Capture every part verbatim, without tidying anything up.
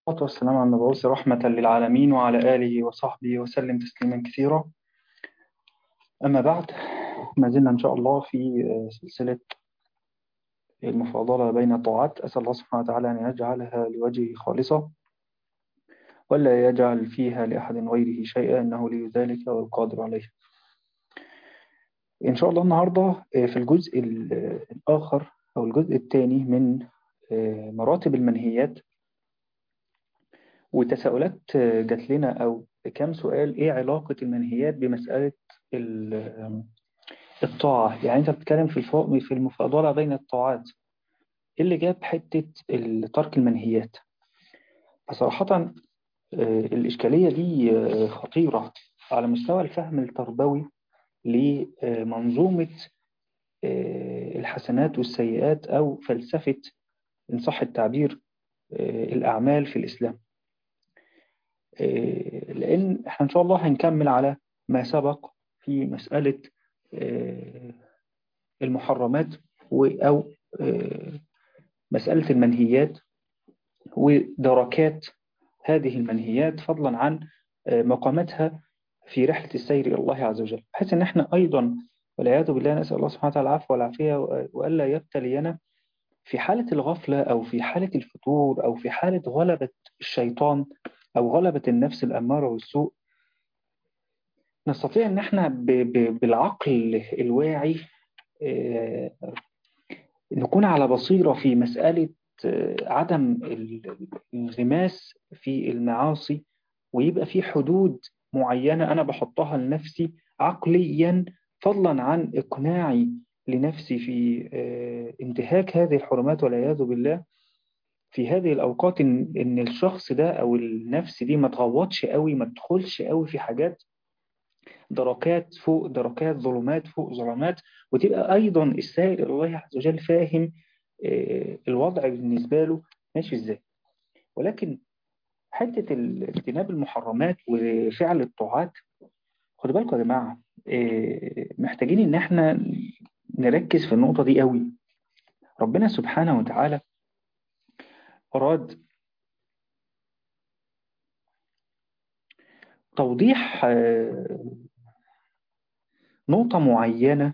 والصلاة والسلام على المبعوث رحمة للعالمين وعلى آله وصحبه وسلم تسليما كثيرا. أما بعد، ما زلنا إن شاء الله في سلسلة المفاضلة بين الطاعات. أسأل الله سبحانه وتعالى أن يجعلها لوجهه خالصة ولا يجعل فيها لأحد غيره شيئا، إنه لي ذلك والقادر عليه. إن شاء الله النهاردة في الجزء الآخر أو الجزء الثاني من مراتب المنهيات، وتساؤلات جات لنا أو كم سؤال: إيه علاقة المنهيات بمسألة الطاعة؟ يعني أنت بتتكلم في الفوق في المفاضلة بين الطاعات، إيه اللي جاب حتة ترك المنهيات؟ فصراحة الإشكالية دي خطيرة على مستوى الفهم التربوي لمنظومة الحسنات والسيئات أو فلسفة، إن صح التعبير، الأعمال في الإسلام. لأن إحنا إن شاء الله هنكمل على ما سبق في مسألة المحرمات أو مسألة المنهيات ودركات هذه المنهيات، فضلا عن مقاماتها في رحلة السير إلى الله عز وجل، بحيث أن احنا أيضا والعياذ بالله نسأل الله سبحانه وتعالى العفو والعافية وألا يبتلينا في حالة الغفلة أو في حالة الفتور أو في حالة غلبة الشيطان أو غلبة النفس الأمارة والسوء، نستطيع أن احنا بالعقل الواعي نكون على بصيرة في مسألة عدم الانغماس في المعاصي، ويبقى في حدود معينة أنا بحطها لنفسي عقليا، فضلا عن إقناعي لنفسي في انتهاك هذه الحرمات والعياذ بالله في هذه الأوقات، إن, إن الشخص ده أو النفس دي ما تغوطش قوي، ما تدخلش قوي في حاجات دركات فوق دركات، ظلمات فوق ظلمات، وتبقى أيضا السائل إلى الله عز وجل فاهم الوضع بالنسبة له ماشي إزاي. ولكن حتة اجتناب المحرمات وفعل الطاعات، خدوا بالكم يا جماعة، محتاجين إن احنا نركز في النقطة دي قوي. ربنا سبحانه وتعالى أراد توضيح نقطة معينة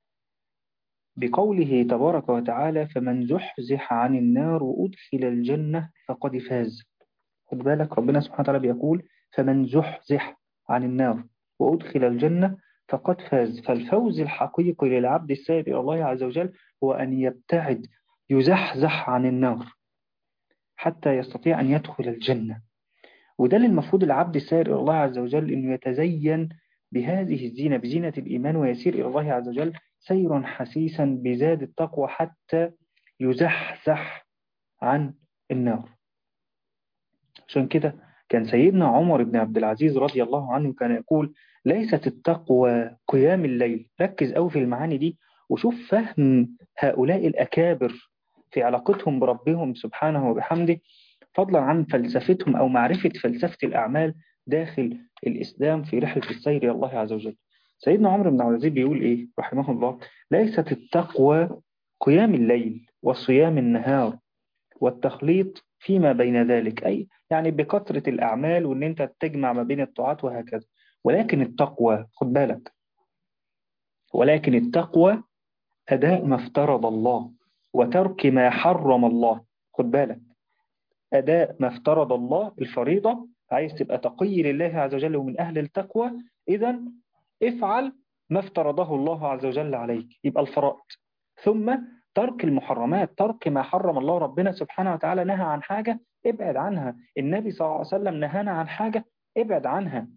بقوله تبارك وتعالى: فمن زحزح عن النار وأدخل الجنة فقد فاز. خد بالك، ربنا سبحانه وتعالى بيقول فمن زحزح عن النار وأدخل الجنة فقد فاز. فالفوز الحقيقي للعبد السائر إلى الله عز وجل هو أن يبتعد، يزحزح عن النار حتى يستطيع أن يدخل الجنة. وده اللي المفروض العبد السائر إلى الله عز وجل أنه يتزين بهذه الزينة، بزينة الإيمان، ويسير إلى الله عز وجل سيرا حسيسا بزاد التقوى حتى يزحزح عن النار. عشان كده كان سيدنا عمر بن عبد العزيز رضي الله عنه كان يقول: ليست التقوى قيام الليل. ركز أوي في المعاني دي وشوف فهم هؤلاء الأكابر في علاقتهم بربهم سبحانه وبحمده، فضلا عن فلسفتهم أو معرفة فلسفة الأعمال داخل الإسلام في رحلة السير إلى الله عز وجل. سيدنا عمر بن عبد العزيز بيقول إيه رحمه الله: ليست التقوى قيام الليل وصيام النهار والتخليط فيما بين ذلك، أي يعني بكثرة الأعمال وأن أنت تجمع ما بين الطاعات وهكذا. ولكن التقوى، خد بالك، ولكن التقوى أداء ما افترض الله وترك ما حرم الله. خد بالك، أداء ما افترض الله، الفريضة. عايز تبقى تقي لله عز وجل ومن أهل التقوى، إذن افعل ما افترضه الله عز وجل عليك، يبقى الفرائض. ثم ترك المحرمات، ترك ما حرم الله. ربنا سبحانه وتعالى نهى عن حاجة، ابعد عنها. النبي صلى الله عليه وسلم نهانا عن حاجة، ابعد عنها.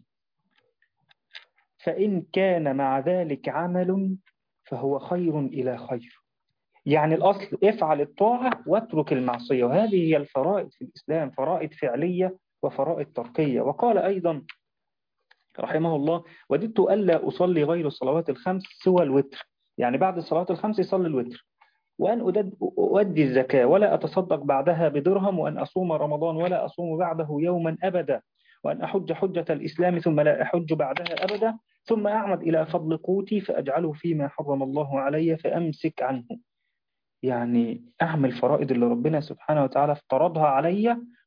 فإن كان مع ذلك عمل فهو خير إلى خير. يعني الأصل افعل الطاعة واترك المعصية، وهذه هي الفرائض في الإسلام، فرائض فعلية وفرائض تركية. وقال أيضا رحمه الله: وددت ألا أصلي غير الصلوات الخمس سوى الوتر، يعني بعد الصلاة الخمس يصلي الوتر، وأن أؤدي الزكاة ولا أتصدق بعدها بدرهم، وأن أصوم رمضان ولا أصوم بعده يوما أبدا، وأن أحج حجة الإسلام ثم لا أحج بعدها أبدا، ثم أعمد إلى فضل قوتي فأجعله فيما حرم الله علي فأمسك عنه. يعني أعمل فرائض اللي ربنا سبحانه وتعالى افترضها علي،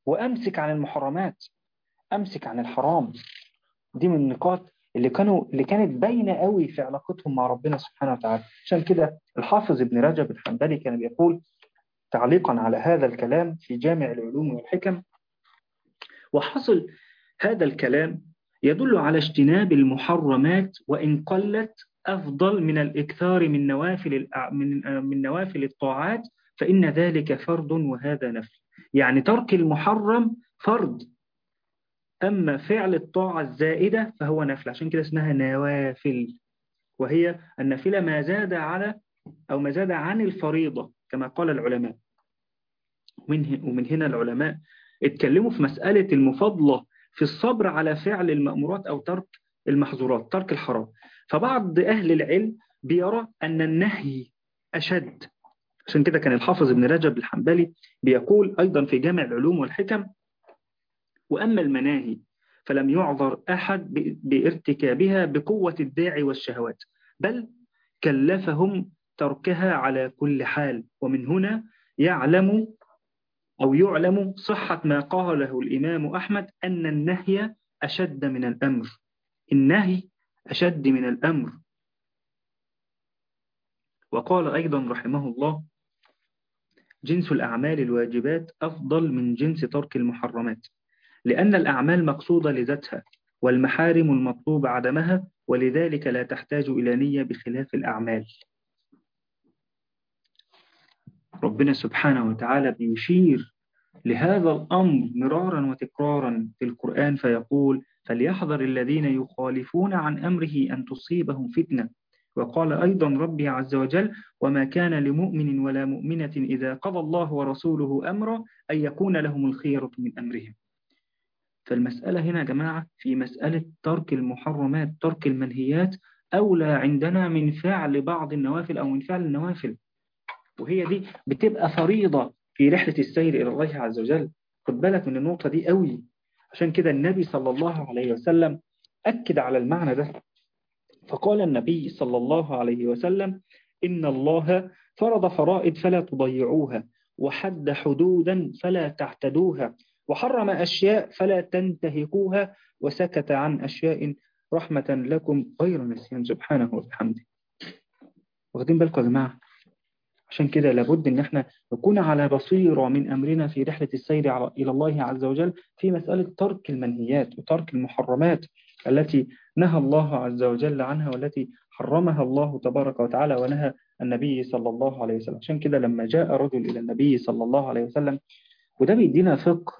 وأمسك عن المحرمات، أمسك عن الحرام. دي من النقاط اللي كانوا اللي كانت باينة قوي في علاقتهم مع ربنا سبحانه وتعالى. عشان كده الحافظ ابن رجب الحنبلي كان بيقول تعليقا على هذا الكلام في جامع العلوم والحكم: وحصل هذا الكلام يدل على اجتناب المحرمات وإن قلت أفضل من الإكثار من نوافل الأع- من من نوافل الطاعات، فإن ذلك فرض وهذا نفل. يعني ترك المحرم فرض، أما فعل الطاعة الزائدة فهو نفل. عشان كده اسمها نوافل، وهي النافلة ما زاد على أو ما زاد عن الفريضة كما قال العلماء. ومن ومن هنا العلماء اتكلموا في مسألة المفاضلة في الصبر على فعل المأمورات أو ترك المحظورات، ترك الحرام. فبعض أهل العلم بيرى أن النهي أشد. عشان كده كان الحافظ ابن رجب الحنبلي بيقول أيضا في جامع العلوم والحكم: وأما المناهي فلم يعذر أحد بارتكابها بقوة الداعي والشهوات، بل كلفهم تركها على كل حال. ومن هنا يعلم أو يعلم صحة ما قاله الإمام أحمد أن النهي أشد من الأمر. النهي أشد من الأمر. وقال أيضا رحمه الله: جنس الأعمال الواجبات أفضل من جنس ترك المحرمات، لأن الأعمال مقصودة لذاتها والمحارم المطلوب عدمها، ولذلك لا تحتاج إلى نية بخلاف الأعمال. ربنا سبحانه وتعالى بيشير لهذا الأمر مرارا وتكرارا في القرآن فيقول: فليحذر الذين يخالفون عن أمره أن تصيبهم فتنة. وقال أيضا ربي عز وجل: وما كان لمؤمن ولا مؤمنة إذا قضى الله ورسوله أمرا أن يكون لهم الخيرة من أمرهم. فالمسألة هنا يا جماعة في مسألة ترك المحرمات، ترك المنهيات أولى عندنا من فعل بعض النوافل أو من فعل النوافل، وهي دي بتبقى فريضة في رحلة السير إلى الله عز وجل. خد بالك من النقطة دي قوي. عشان كده النبي صلى الله عليه وسلم أكد على المعنى ده، فقال النبي صلى الله عليه وسلم: إن الله فرض فرائض فلا تضيعوها، وحد حدودا فلا تعتدوها، وحرم أشياء فلا تنتهكوها، وسكت عن أشياء رحمة لكم غير نسيان سبحانه وبحمده. واخدين بالكم يا جماعة؟ عشان كده لابد ان احنا نكون على بصيرة من امرنا في رحلة السير الى الله عز وجل في مسألة ترك المنهيات وترك المحرمات التي نهى الله عز وجل عنها، والتي حرمها الله تبارك وتعالى ونهى النبي صلى الله عليه وسلم. عشان كده لما جاء رجل الى النبي صلى الله عليه وسلم، وده بيدينا فقه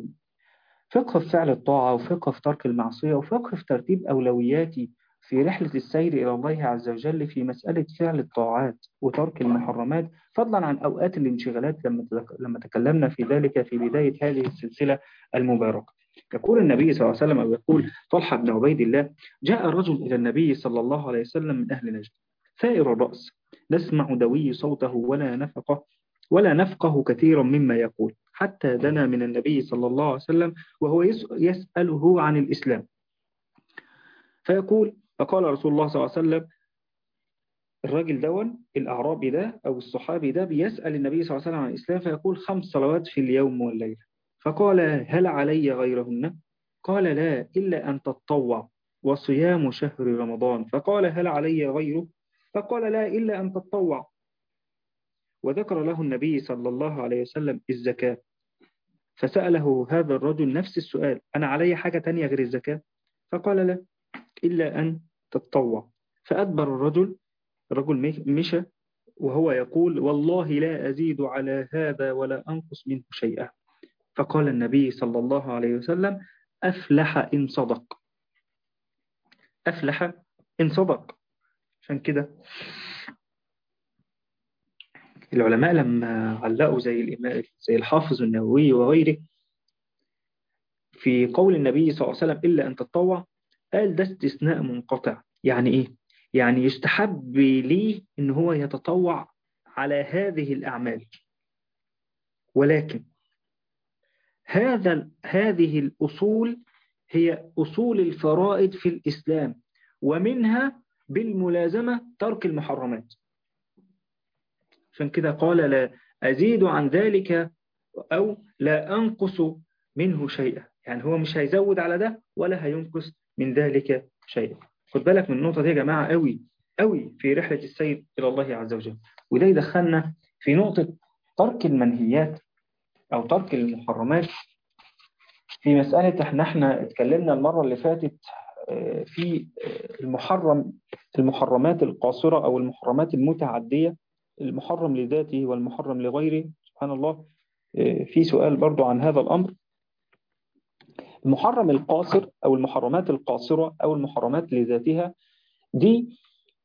فقه في فعل الطاعة، وفقه في ترك المعصية، وفقه في ترتيب أولوياتي في رحلة السير إلى الله عز وجل في مسألة فعل الطاعات وترك المحرمات، فضلا عن أوقات الانشغالات لما لما تكلمنا في ذلك في بداية هذه السلسلة المباركة. يقول النبي صلى الله عليه وسلم، أو يقول طلحة بن عبيد الله: جاء رجل إلى النبي صلى الله عليه وسلم من أهل نجد ثائر الرأس، نسمع دوي صوته ولا نفقه ولا نفقه كثيرا مما يقول، حتى دنا من النبي صلى الله عليه وسلم وهو يسأله عن الإسلام. فيقول: فقال رسول الله صلى الله عليه وسلم، الراجل دون الأعرابي ده أو الصحابي ده بيسأل النبي صلى الله عليه وسلم عن الإسلام، فيقول: خمس صلوات في اليوم والليلة. فقال: هل علي غيرهن؟ قال: لا، إلا أن تتطوع، وصيام شهر رمضان. فقال: هل علي غيره؟ فقال: لا، إلا أن تتطوع. وذكر له النبي صلى الله عليه وسلم الزكاة، فسأله هذا الرجل نفس السؤال: أنا علي حاجة تانية غير الزكاة؟ فقال: لا، إلا أن تتطوع. فأدبر الرجل، الرجل مشى وهو يقول: والله لا أزيد على هذا ولا أنقص منه شيئا. فقال النبي صلى الله عليه وسلم: أفلح إن صدق. أفلح إن صدق. عشان كده العلماء لما علقوا زي الإمام زي الحافظ النووي وغيره في قول النبي صلى الله عليه وسلم إلا أن تتطوع، قال ده استثناء منقطع. يعني إيه؟ يعني يستحب ليه إن هو يتطوع على هذه الأعمال، ولكن هذا هذه الأصول هي أصول الفرائض في الإسلام، ومنها بالملازمة ترك المحرمات. عشان كده قال: لا أزيد عن ذلك أو لا أنقص منه شيئا، يعني هو مش هيزود على ده ولا هينقص من ذلك شيئا. خد بالك من النقطة دي يا جماعة قوي قوي في رحلة السير إلى الله عز وجل. وده يدخلنا في نقطة ترك المنهيات أو ترك المحرمات. في مسألة احنا احنا اتكلمنا المرة اللي فاتت في المحرم، المحرمات القاصرة أو المحرمات المتعدية، المحرم لذاته والمحرم لغيره. سبحان الله، في سؤال برضو عن هذا الأمر. المحرم القاصر أو المحرمات القاصرة أو المحرمات لذاتها دي،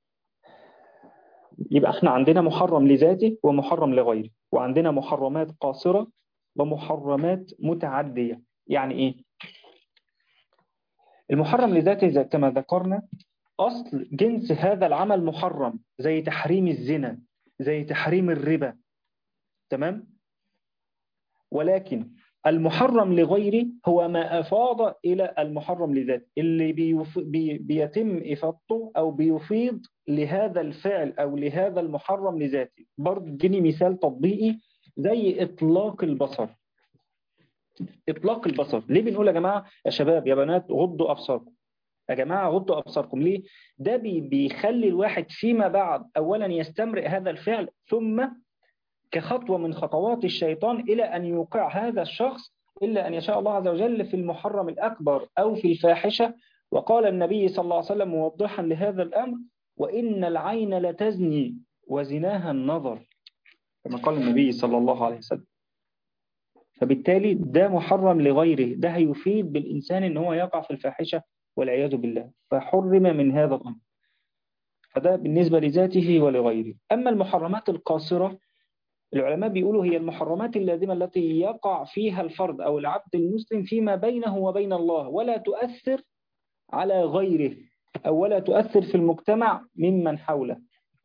يبقى احنا عندنا محرم لذاته ومحرم لغيره، وعندنا محرمات قاصرة ومحرمات متعدية. يعني ايه المحرم لذاته؟ زي كما ذكرنا أصل جنس هذا العمل محرم، زي تحريم الزنا، زي تحريم الربا، تمام. ولكن المحرم لغيره هو ما أفاض إلى المحرم لذاته، اللي بيف... بي... بيتم إفاضته أو بيفيض لهذا الفعل أو لهذا المحرم لذاته. برضه اديني مثال تطبيقي زي إطلاق البصر. إطلاق البصر ليه بنقول يا جماعة يا شباب يا بنات غضوا أبصاركم؟ يا جماعة غضوا أبصاركم ليه؟ ده بي... بيخلي الواحد فيما بعد أولا يستمرئ هذا الفعل، ثم كخطوة من خطوات الشيطان إلى أن يوقع هذا الشخص إلا أن يشاء الله عز وجل في المحرم الأكبر أو في الفاحشة. وقال النبي صلى الله عليه وسلم موضحا لهذا الأمر: وإن العين لتزني وزناها النظر، كما قال النبي صلى الله عليه وسلم. فبالتالي ده محرم لغيره، ده هيفيد بالإنسان إن هو يقع في الفاحشة والعياذ بالله، فحرم من هذا الأمر. فده بالنسبة لذاته ولغيره. أما المحرمات القاصرة، العلماء بيقولوا هي المحرمات اللازمة التي يقع فيها الفرد أو العبد المسلم فيما بينه وبين الله، ولا تؤثر على غيره أو ولا تؤثر في المجتمع ممن حوله.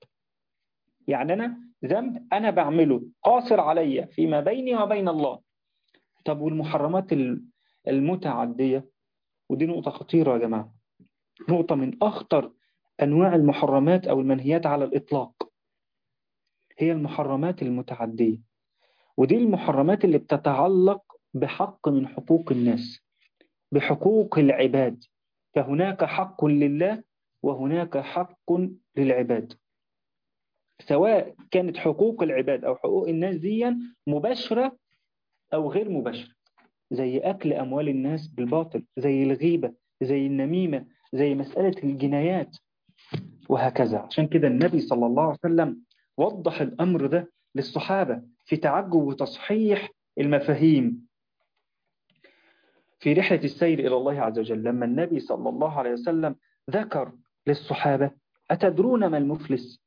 يعني أنا ذنب أنا بعمله قاصر علي فيما بيني وبين الله. طب والمحرمات المتعدية؟ ودي نقطة خطيرة يا جماعة، نقطة من أخطر أنواع المحرمات أو المنهيات على الإطلاق، هي المحرمات المتعدية. ودي المحرمات اللي بتتعلق بحق من حقوق الناس، بحقوق العباد. فهناك حق لله وهناك حق للعباد، سواء كانت حقوق العباد أو حقوق الناس دي مباشرة أو غير مباشرة، زي أكل أموال الناس بالباطل، زي الغيبة، زي النميمة، زي مسألة الجنايات وهكذا. عشان كده النبي صلى الله عليه وسلم وضح الأمر ده للصحابة في تعجب وتصحيح المفاهيم في رحلة السير إلى الله عز وجل. لما النبي صلى الله عليه وسلم ذكر للصحابة: أتدرون ما المفلس؟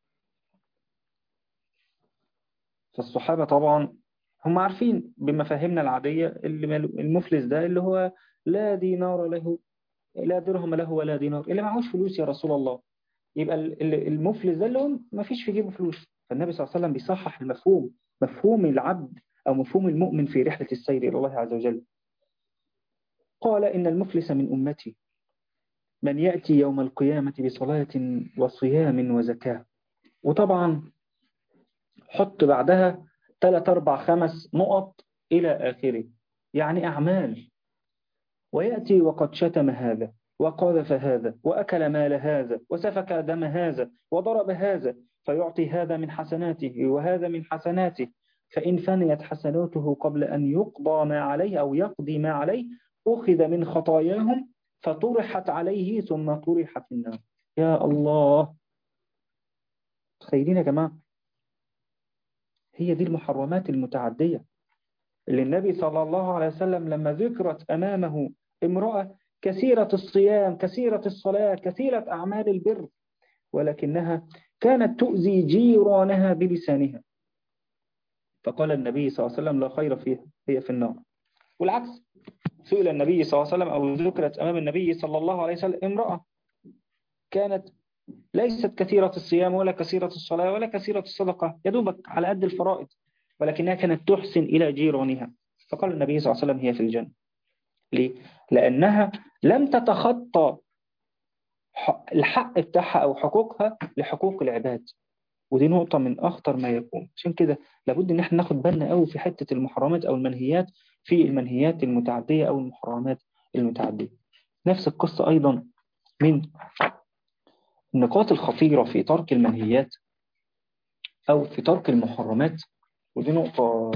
فالصحابة طبعا هم عارفين بمفاهيمنا العادية اللي المفلس ده اللي هو لا دينار له، لا درهم له ولا دينار، اللي معهوش فلوس يا رسول الله. يبقى المفلس ده اللي هو ما فيش في جيبه فلوس. فالنبي صلى الله عليه وسلم بيصحح المفهوم، مفهوم العبد أو مفهوم المؤمن في رحلة السير إلى الله عز وجل. قال: إن المفلس من أمتي من يأتي يوم القيامة بصلاة وصيام وزكاة. وطبعا حط بعدها ثلاث أربع خمس نقط إلى آخره، يعني أعمال. ويأتي وقد شتم هذا وقذف هذا وأكل مال هذا وسفك دم هذا وضرب هذا، فيعطي هذا من حسناته وهذا من حسناته، فإن فنيت حسناته قبل أن يقضى ما عليه أو يقضي ما عليه أخذ من خطاياهم فطرحت عليه ثم طرح في النار. يا الله، تخيلين يا جماعة، هي دي المحرمات المتعدية اللي النبي صلى الله عليه وسلم لما ذكرت أمامه امرأة كثيرة الصيام كثيرة الصلاة كثيرة أعمال البر، ولكنها كانت تؤذي جيرانها بلسانها، فقال النبي صلى الله عليه وسلم: لا خير فيها، هي في النار. والعكس، سئل النبي صلى الله عليه وسلم أو ذكرت أمام النبي صلى الله عليه وسلم امرأة كانت ليست كثيرة الصيام ولا كثيرة الصلاة ولا كثيرة الصدقة، يدوبك على قد الفرائض، ولكنها كانت تحسن إلى جيرانها، فقال النبي صلى الله عليه وسلم: هي في الجنة. ليه؟ لأنها لم تتخطى الحق بتاعها أو حقوقها لحقوق العباد. ودي نقطة من أخطر ما يكون. عشان كده لابد إن احنا ناخد بالنا قوي في حتة المحرمات أو المنهيات، في المنهيات المتعدية أو المحرمات المتعدية. نفس القصة أيضا من النقاط الخطيرة في ترك المنهيات أو في ترك المحرمات، ودي نقطة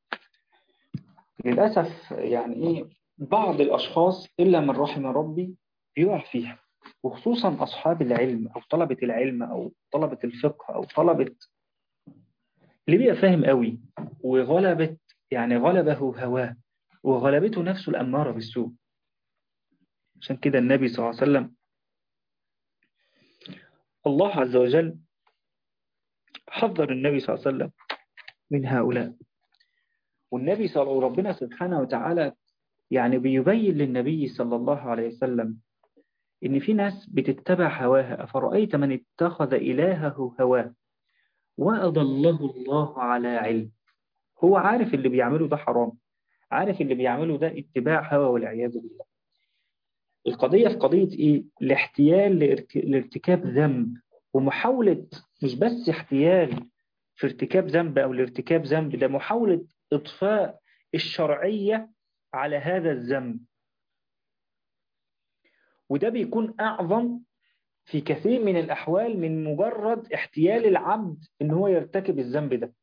للأسف يعني إيه بعض الأشخاص إلا من رحم ربي بيقع فيها، وخصوصا أصحاب العلم أو طلبة العلم أو طلبة الفقه أو طلبة اللي بيبقى فاهم قوي وغلبت يعني غلبه هواه وغلبته نفسه الأمارة بالسوء. عشان كده النبي صلى الله عليه وسلم الله عز وجل حذر النبي صلى الله عليه وسلم من هؤلاء. والنبي صلى الله ربنا سبحانه وتعالى يعني بيبين للنبي صلى الله عليه وسلم إن في ناس بتتبع هواها. أفرأيت من اتخذ إلهه هواه وأضله الله على علم. هو عارف اللي بيعمله ده حرام، عارف اللي بيعمله ده اتباع هوى والعياذ بالله. القضية في قضية إيه؟ الاحتيال لارت- لارتكاب ذنب ومحاولة، مش بس احتيال في ارتكاب ذنب أو لارتكاب ذنب، ده محاولة إطفاء الشرعية على هذا الذنب. وده بيكون أعظم في كثير من الأحوال من مجرد احتيال العبد إن هو يرتكب الذنب ده.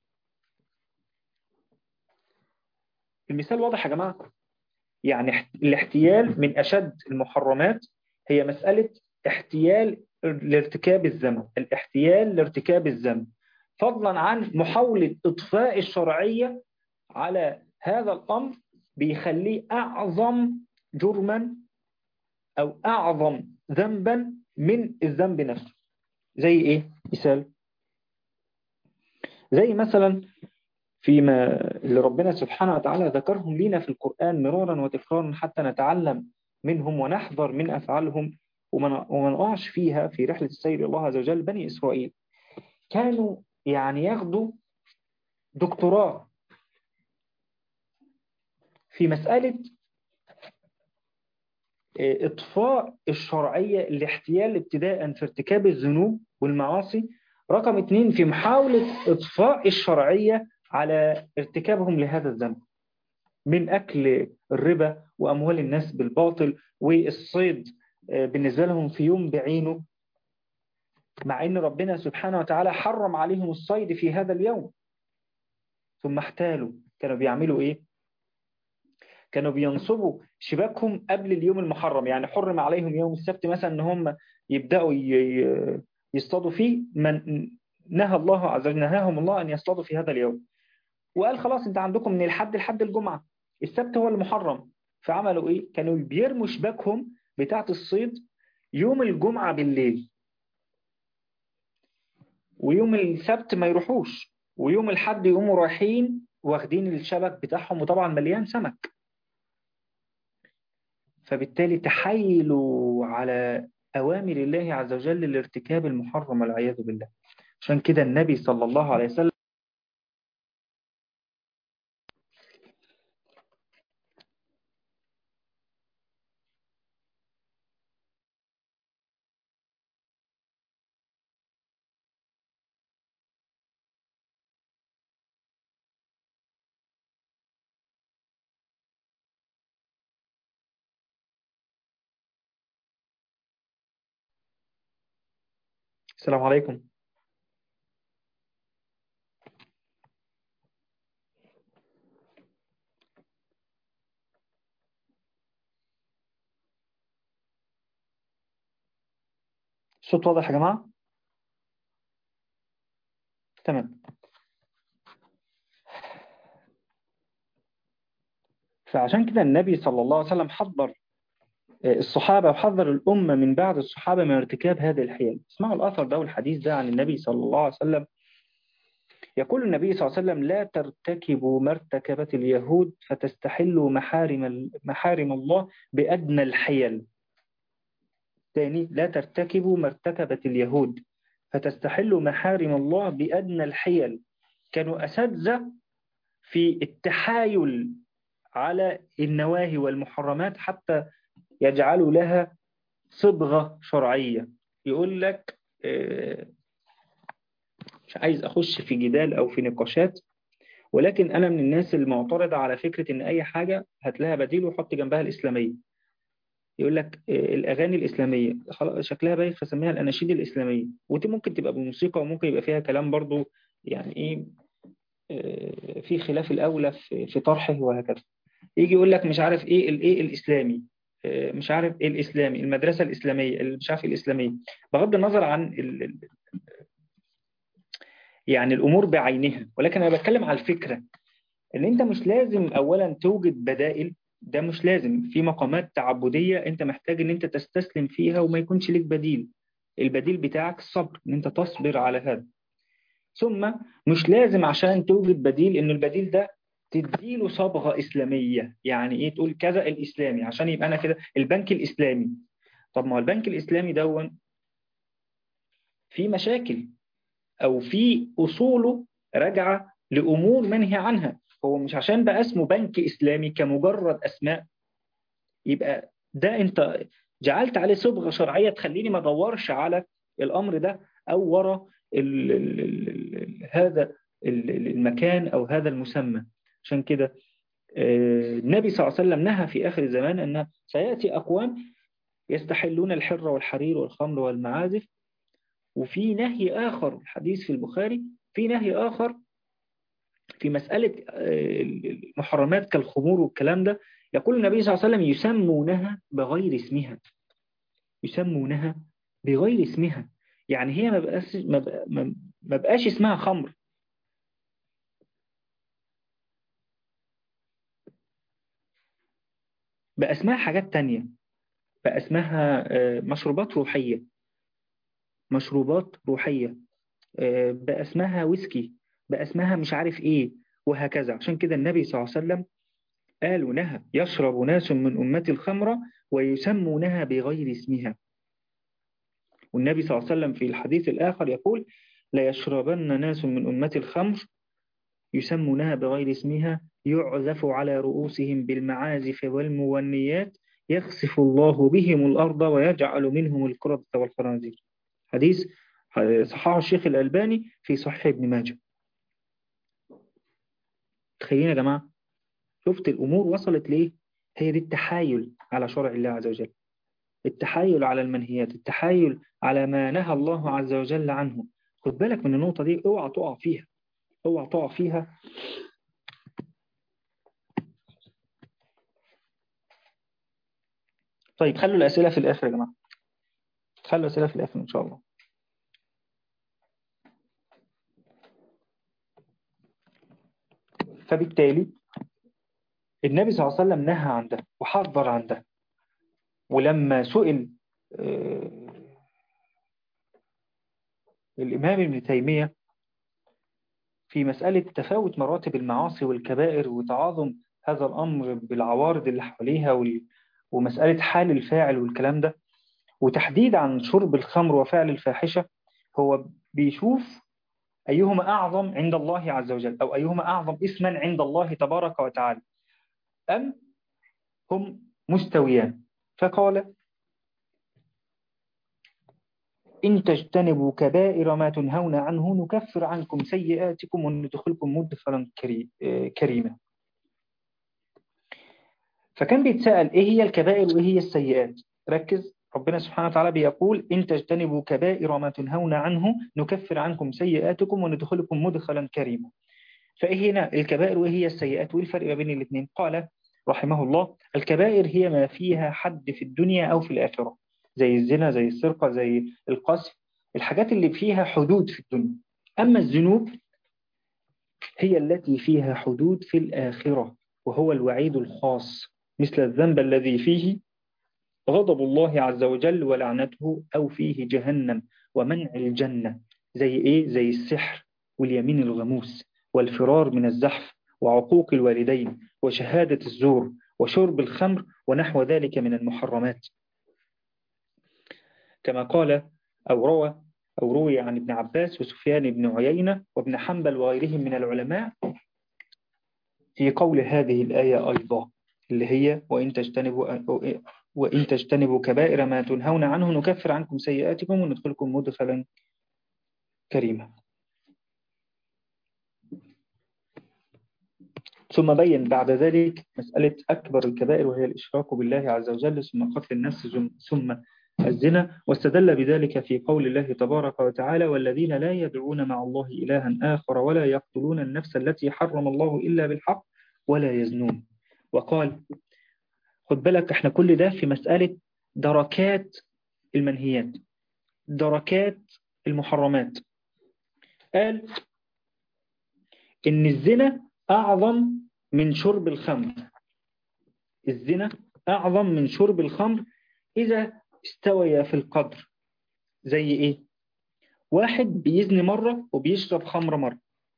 المثال واضح يا جماعة؟ يعني احت- الاحتيال من أشد المحرمات هي مسألة احتيال لارتكاب الذنب، الاحتيال لارتكاب الذنب، فضلا عن محاولة إطفاء الشرعية على هذا الأمر بيخليه أعظم جرما أو أعظم ذنبا من الذنب نفسه. زي إيه؟ مثال زي مثلا فيما اللي ربنا سبحانه وتعالى ذكرهم لنا في القرآن مرارا وتكرارا حتى نتعلم منهم ونحذر من أفعالهم وما وما نقعش فيها في رحلة السير إلى الله عز وجل. بني إسرائيل كانوا يعني ياخدوا دكتوراه في مسألة إطفاء الشرعية، الاحتيال ابتداء في ارتكاب الذنوب والمعاصي، رقم اتنين في محاولة إطفاء الشرعية على ارتكابهم لهذا الذنب من أكل الربا وأموال الناس بالباطل والصيد بالنسبة لهم في يوم بعينه، مع أن ربنا سبحانه وتعالى حرم عليهم الصيد في هذا اليوم. ثم احتالوا، كانوا بيعملوا إيه؟ كانوا بينصبوا شباكهم قبل اليوم المحرم. يعني حرم عليهم يوم السبت مثلا أن هم يبدأوا يصطادوا فيه، من نهى الله عز وجل نهاهم الله أن يصطادوا في هذا اليوم، وقال خلاص انت عندكم من الحد لحد الجمعة، السبت هو المحرم. فعملوا ايه؟ كانوا بيرموا شباكهم بتاعة الصيد يوم الجمعة بالليل، ويوم السبت ما يروحوش، ويوم الحد يقوموا رايحين واخدين الشبك بتاعهم وطبعا مليان سمك. فبالتالي تحايلوا على أوامر الله عز وجل لارتكاب المحرم والعياذ بالله. عشان كده النبي صلى الله عليه وسلم السلام عليكم. الصوت واضح يا جماعة؟ تمام. فعشان كده النبي صلى الله عليه وسلم حذر الصحابة وحذر الأمة من بعد الصحابة من ارتكاب هذه الحيل. اسمعوا الأثر ده والحديث ده عن النبي صلى الله عليه وسلم. يقول النبي صلى الله عليه وسلم: لا ترتكبوا ما ارتكبت اليهود فتستحلوا محارم محارم الله بأدنى الحيل. تاني: لا ترتكبوا ما ارتكبت اليهود فتستحلوا محارم الله بأدنى الحيل. كانوا أساتذة في التحايل على النواهي والمحرمات حتى يجعلوا لها صبغة شرعية. يقول لك مش عايز أخش في جدال أو في نقاشات، ولكن أنا من الناس المعترضة على فكرة إن أي حاجة هتلاقيها بديل وحط جنبها الإسلامية. يقول لك آه، الأغاني الإسلامية خلاص شكلها بايخ فسميها الأناشيد الإسلامية، ودي ممكن تبقى بموسيقى وممكن يبقى فيها كلام برضو، يعني إيه، آه، في خلاف الأولى في في طرحه وهكذا. يجي يقول لك مش عارف إيه الإيه الإسلامي، آه، مش عارف إيه الإسلامي، المدرسة الإسلامية اللي مش عارف إيه الإسلامية. بغض النظر عن ال- ال- يعني الأمور بعينها، ولكن أنا بتكلم على الفكرة ان انت مش لازم اولا توجد بدائل. ده مش لازم في مقامات تعبدية انت محتاج ان انت تستسلم فيها وما يكونش لك بديل. البديل بتاعك الصبر، ان انت تصبر على هذا. ثم مش لازم عشان توجد بديل ان البديل ده تديله صبغة إسلامية. يعني ايه تقول كذا الإسلامي عشان يبقى انا كده البنك الإسلامي؟ طب ما هو البنك الإسلامي دون في مشاكل، او في اصوله راجعه لامور منهي عنها. هو مش عشان بقى اسمه بنك اسلامي كمجرد اسماء يبقى ده انت جعلت عليه صبغه شرعيه تخليني ما ادورش على الامر ده او ورا ال ال ال ال هذا ال- ال- المكان او هذا المسمى. عشان كده آه، النبي صلى الله عليه وسلم نهى في اخر الزمان ان سياتي اقوام يستحلون الحر والحرير والخمر والمعازف. وفي نهي آخر، الحديث في البخاري، في نهي آخر في مسألة آه، المحرمات كالخمور والكلام ده. يقول النبي صلى الله عليه وسلم يسمونها بغير اسمها، يسمونها بغير اسمها. يعني هي ما بقاش ما بقى- ما- ما بقاش اسمها خمر، بقى اسمها حاجات تانية. بقى اسمها آه، مشروبات روحية، مشروبات روحية، آه، بقى اسمها ويسكي، بقى اسمها مش عارف ايه، وهكذا. عشان كده النبي صلى الله عليه وسلم قال ونهى يشرب ناس من أمتي الخمر ويسمونها بغير اسمها. والنبي صلى الله عليه وسلم في الحديث الآخر يقول لا يشربن ناس من أمتي الخمر يسمونها بغير اسمها يعزف على رؤوسهم بالمعازف والمغنيات يخسف الله بهم الأرض ويجعل منهم القردة والخنازير. حديث صححه الشيخ الألباني في صحيح ابن ماجه. تخيلين يا جماعة، شفت الأمور وصلت ليه؟ هي دي التحايل على شرع الله عز وجل، التحايل على المنهيات، التحايل على ما نهى الله عز وجل عنه. خد بالك من النقطة دي، اوعى تقع فيها، اوعى تقع فيها. طيب خلوا الأسئلة في الآخر يا جماعة، خلوا الأسئلة في الآخر إن شاء الله. فبالتالي النبي صلى الله عليه وسلم نهى عن ده وحذر عن ده. ولما سئل آه، الإمام ابن تيمية في مسألة تفاوت مراتب المعاصي والكبائر وتعاظم هذا الأمر بالعوارض اللي حواليها وال- ومسألة حال الفاعل والكلام ده، وتحديد عن شرب الخمر وفعل الفاحشة، هو بيشوف أيهما أعظم عند الله عز وجل، أو أيهما أعظم اسما عند الله تبارك وتعالى، أم هم مستويان. فقال إن تجتنبوا كبائر ما تنهون عنه نكفر عنكم سيئاتكم وندخلكم مدخلا كري- آه، كريما. فكان بيتسأل إيه هي الكبائر وإيه هي السيئات. ركز، ربنا سبحانه وتعالى بيقول إن تجتنبوا كبائر ما تنهون عنه نكفر عنكم سيئاتكم وندخلكم مدخلا كريما. فإيه هنا الكبائر وإيه هي السيئات وإيه الفرق ما بين الاثنين؟ قال رحمه الله الكبائر هي ما فيها حد في الدنيا أو في الآخرة، زي الزنا، زي السرقة، زي القذف، الحاجات اللي فيها حدود في الدنيا. أما الذنوب هي التي فيها حدود في الآخرة، وهو الوعيد الخاص، مثل الذنب الذي فيه غضب الله عز وجل ولعنته، أو فيه جهنم ومنع الجنة. زي إيه؟ زي السحر واليمين الغموس والفرار من الزحف وعقوق الوالدين وشهادة الزور وشرب الخمر ونحو ذلك من المحرمات. كما قال أو روى أو روي عن ابن عباس وسفيان بن عيينة وابن حنبل وغيرهم من العلماء في قول هذه الآية أيضا، اللي هي وإن تجتنبوا وإن تجتنبوا كبائر ما تنهون عنه نكفر عنكم سيئاتكم وندخلكم مدخلا كريما. ثم بين بعد ذلك مسألة أكبر الكبائر وهي الإشراك بالله عز وجل، ثم قتل النفس، ثم الزنا، واستدل بذلك في قول الله تبارك وتعالى: والذين لا يدعون مع الله إلها آخر ولا يقتلون النفس التي حرم الله إلا بالحق ولا يزنون. وقال خد بالك احنا كل ده في مسألة دركات المنهيات، دركات المحرمات. قال إن الزنا أعظم من شرب الخمر، الزنا أعظم من شرب الخمر إذا استوي في القدر. زي إيه؟ واحد بيزني مرة وبيشرب خمر مرة.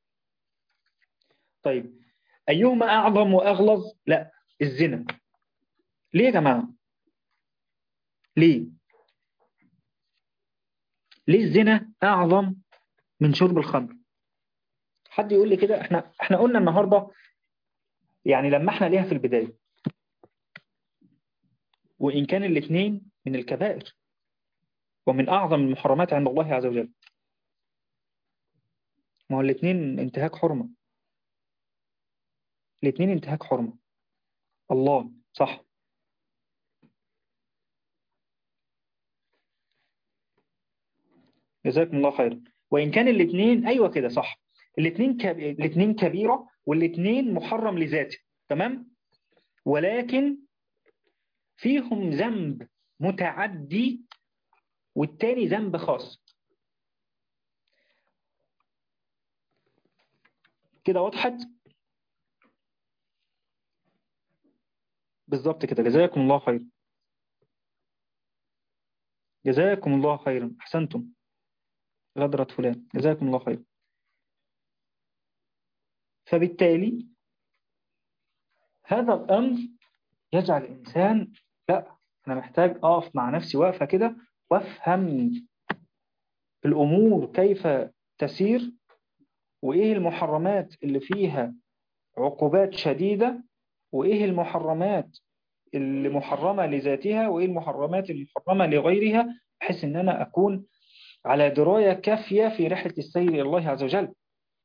طيب أيهما أعظم وأغلظ؟ لا، الزنا. ليه يا جماعة؟ ليه؟ ليه الزنا أعظم من شرب الخمر؟ حد يقول لي كده. احنا احنا قلنا النهاردة يعني لما احنا ليها في البداية، وإن كان الاثنين من الكبائر ومن أعظم المحرمات عند الله عز وجل. ما هو الاثنين انتهاك حرمة، الاثنين انتهاك حرمة الله، صح؟ جزاكم الله خير. وإن كان الاثنين أيوة كده صح، الاثنين كب... الاثنين كبيرة والاثنين محرم لذاته، تمام؟ ولكن فيهم ذنب متعدي والتاني ذنب خاص. كده وضحت؟ بالظبط كده. جزاكم الله خير، جزاكم الله خيرا، أحسنتم. غدرة فلان، جزاكم الله خير. فبالتالي هذا الأمر يجعل الإنسان لا، أنا محتاج أقف مع نفسي وقفة كده وأفهم الأمور كيف تسير، وإيه المحرمات اللي فيها عقوبات شديدة، وإيه المحرمات اللي محرمة لذاتها، وإيه المحرمات اللي محرمة لغيرها، بحيث أن أنا أكون على دراية كافية في رحلة السير إلى الله عز وجل.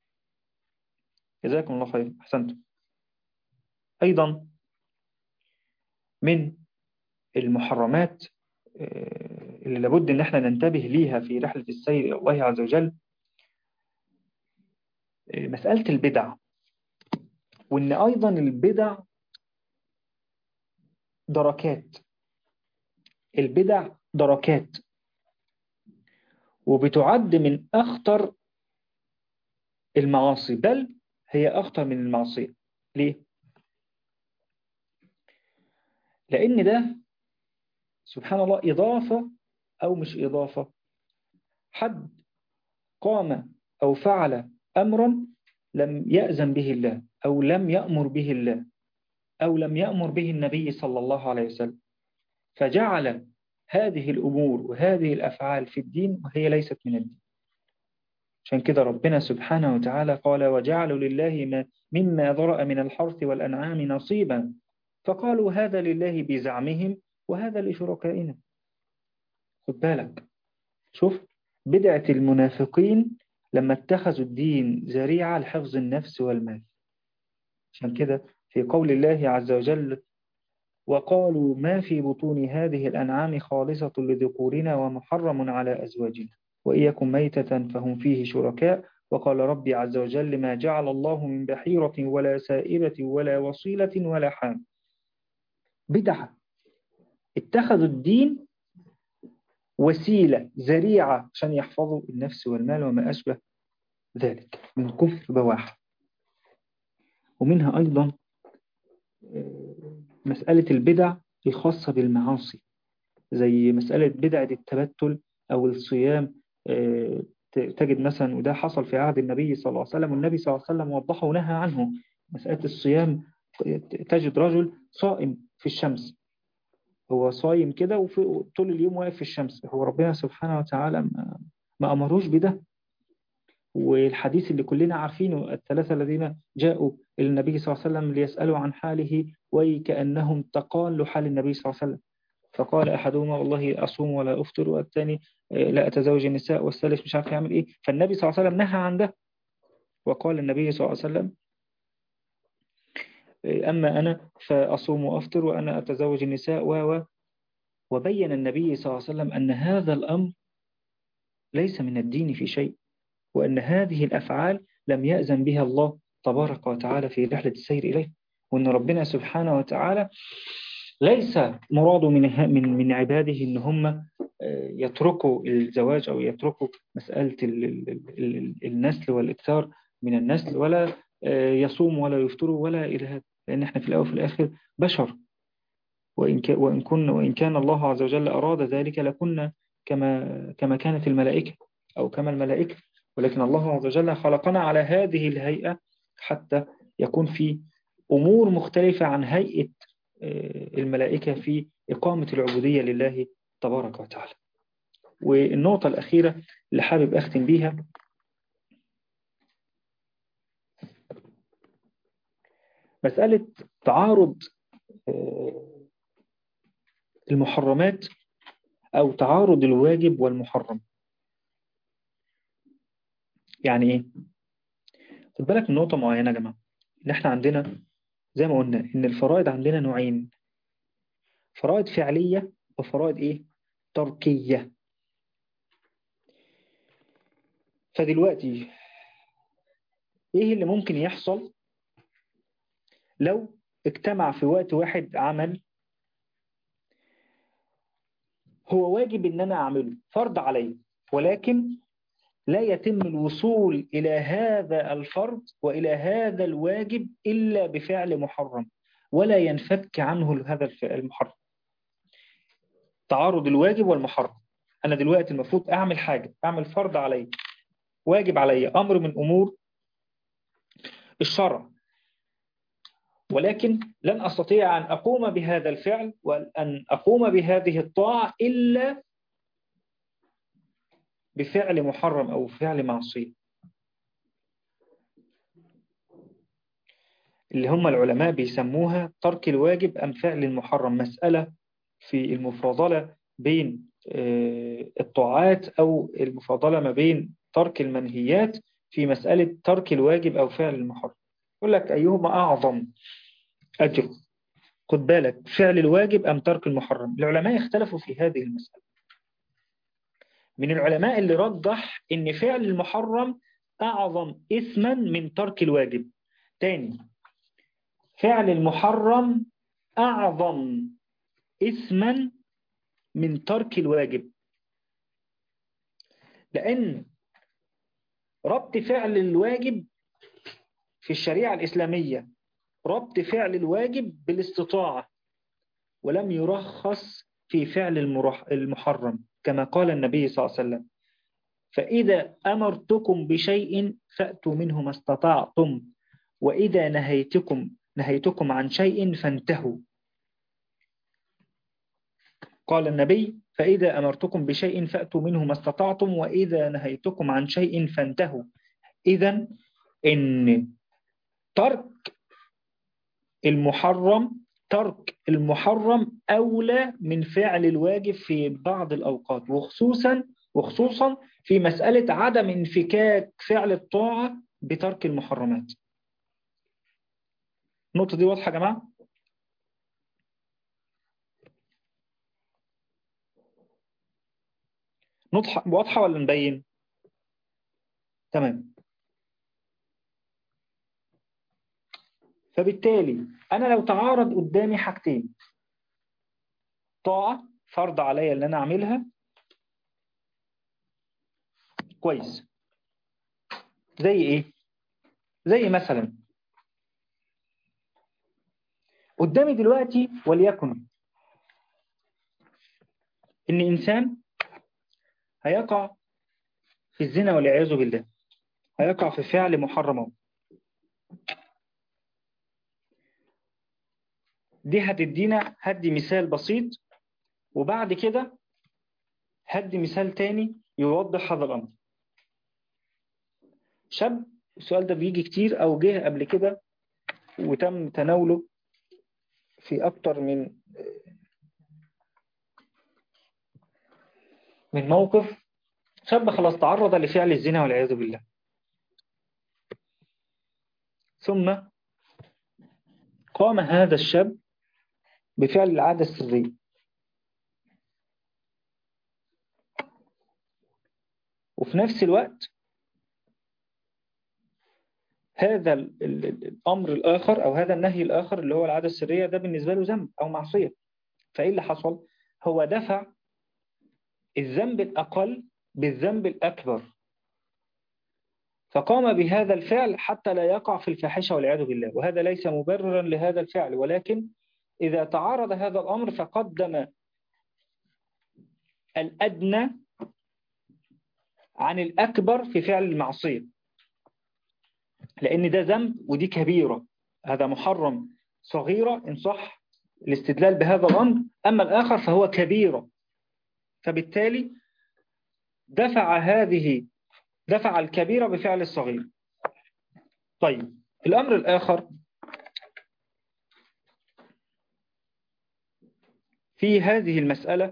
جزاكم الله خير، أحسنتم. أيضا من المحرمات اللي لابد أن احنا ننتبه ليها في رحلة السير إلى الله عز وجل مسألة البدع، وأن أيضا البدع دركات، البدع دركات، وبتعد من أخطر المعاصي، بل هي أخطر من المعصية. ليه؟ لأن ده سبحان الله إضافة أو مش إضافة، حد قام أو فعل أمرا لم يأذن به الله، أو لم يأمر به الله، أو لم يأمر به النبي صلى الله عليه وسلم، فجعل هذه الأمور وهذه الأفعال في الدين وهي ليست من الدين. عشان كده ربنا سبحانه وتعالى قال: وجعلوا لله ما مما ذرأ من الحرث والأنعام نصيبا فقالوا هذا لله بزعمهم وهذا لشركائنا. خد بالك، شوف بدعة المنافقين لما اتخذوا الدين ذريعة لحفظ النفس والمال. عشان كده في قول الله عز وجل: وقالوا ما في بطون هذه الأنعام خالصة لذكورنا ومحرم على أزواجنا وإن يكن ميتة فهم فيه شركاء وقال ربي عز وجل: ما جعل الله من بحيرة ولا سائبة ولا وصيلة ولا حام. بدعة، اتخذوا الدين وسيلة ذريعة عشان يحفظوا النفس والمال وما أشبه ذلك من كفر بواح. ومنها أيضا مسألة البدع الخاصة بالمعاصي، زي مسألة بدعة التبتل أو الصيام. تجد مثلا، وده حصل في عهد النبي صلى الله عليه وسلم، والنبي صلى الله عليه وسلم وضحه ونهى عنه، مسألة الصيام. تجد رجل صائم في الشمس، هو صايم كده وفي طول اليوم واقف في الشمس، هو ربنا سبحانه وتعالى ما, ما أمروش بده. والحديث اللي كلنا عارفينه: الثلاثة الذين جاءوا إلى النبي صلى الله عليه وسلم ليسألوا عن حاله وكأنهم تقالوا حال النبي صلى الله عليه وسلم، فقال أحدهما والله أصوم ولا أفطر، والثاني لا أتزوج النساء، والثالث مش عارف يعمل إيه. فالنبي صلى الله عليه وسلم نهى عن ده، وقال النبي صلى الله عليه وسلم: أما أنا فأصوم وأفطر وأنا أتزوج النساء و وبين النبي صلى الله عليه وسلم أن هذا الأمر ليس من الدين في شيء، وأن هذه الأفعال لم يأذن بها الله تبارك وتعالى في رحلة السير إليه، وأن ربنا سبحانه وتعالى ليس مراد من من من عباده إن هم يتركوا الزواج أو يتركوا مسألة النسل والإكثار من النسل، ولا يصوم ولا يفطر ولا إلى هذا، لأن احنا في الأول وفي الآخر بشر، وإن وإن كن وإن كان الله عز وجل أراد ذلك لكنا كما كما كانت الملائكة أو كما الملائكة، ولكن الله عز وجل خلقنا على هذه الهيئة حتى يكون في أمور مختلفة عن هيئة الملائكة في إقامة العبودية لله تبارك وتعالى. والنقطة الأخيرة اللي حابب أختم بيها، مسألة تعارض المحرمات أو تعارض الواجب والمحرم. يعني إيه؟ خد بالك من نقطة معينة يا جماعة، إن إحنا عندنا زي ما قلنا إن الفرائض عندنا نوعين، فرائض فعلية وفرائض إيه؟ تركية. فدلوقتي إيه اللي ممكن يحصل لو اجتمع في وقت واحد عمل هو واجب إن أنا أعمله، فرض علي، ولكن لا يتم الوصول إلى هذا الفرض وإلى هذا الواجب إلا بفعل محرم، ولا ينفك عنه هذا المحرم. تعارض الواجب والمحرم. أنا دلوقتي المفروض أعمل حاجة، أعمل فرض علي، واجب علي، أمر من أمور الشرع، ولكن لن أستطيع أن أقوم بهذا الفعل وأن أقوم بهذه الطاعة إلا بفعل محرم أو فعل معصية، اللي هم العلماء بيسموها ترك الواجب أم فعل المحرم، مسألة في المفاضلة بين الطاعات أو المفاضلة ما بين ترك المنهيات في مسألة ترك الواجب أو فعل المحرم. يقول لك أيهما أعظم أجر، خد بالك، فعل الواجب أم ترك المحرم. العلماء اختلفوا في هذه المسألة. من العلماء اللي رجح إن فعل المحرم أعظم إثما من ترك الواجب. تاني، فعل المحرم أعظم إثما من ترك الواجب، لأن ربط فعل الواجب في الشريعة الإسلامية ربط فعل الواجب بالاستطاعة، ولم يرخص في فعل المحرم، كما قال النبي صلى الله عليه وسلم: فإذا أمرتكم بشيء فأتوا منه ما استطعتم، وإذا نهيتكم نهيتكم عن شيء فانتهوا. قال النبي: فإذا أمرتكم بشيء فأتوا منه ما استطعتم، وإذا نهيتكم عن شيء فانتهوا. إذن إن ترك المحرم ترك المحرم أولى من فعل الواجب في بعض الأوقات، وخصوصا وخصوصا في مسألة عدم انفكاك فعل الطاعة بترك المحرمات. النقطة دي واضحة يا جماعة؟ نقطة واضحة ولا نبين؟ تمام. فبالتالي أنا لو تعارض قدامي حاجتين، طاعة فرض عليا اللي أنا أعملها كويس، زي إيه؟ زي مثلا قدامي دلوقتي وليكن إن إنسان هيقع في الزنا والعياذ بالله، هيقع في فعل محرم. دي هتدينا هدي مثال بسيط، وبعد كده هدي مثال تاني يوضح هذا الأمر. شاب، السؤال ده بيجي كتير أو جه قبل كده وتم تناوله في أكتر من من موقف. شاب خلاص تعرض لفعل الزنا والعياذ بالله، ثم قام هذا الشاب بفعل العادة السرية، وفي نفس الوقت هذا ال ال الأمر الآخر أو هذا النهي الآخر اللي هو العادة السرية ده بالنسبة له ذنب أو معصية. فإيه اللي حصل؟ هو دفع الذنب الأقل بالذنب الأكبر، فقام بهذا الفعل حتى لا يقع في الفاحشة والعياذ بالله. وهذا ليس مبررا لهذا الفعل، ولكن إذا تعارض هذا الأمر فقدم الأدنى عن الأكبر في فعل المعصية، لأن ده ذنب ودي كبيرة. هذا محرم صغيرة إن صح الاستدلال بهذا الأمر، أما الآخر فهو كبيرة، فبالتالي دفع هذه دفع الكبيرة بفعل الصغير. طيب الأمر الآخر في هذه المسألة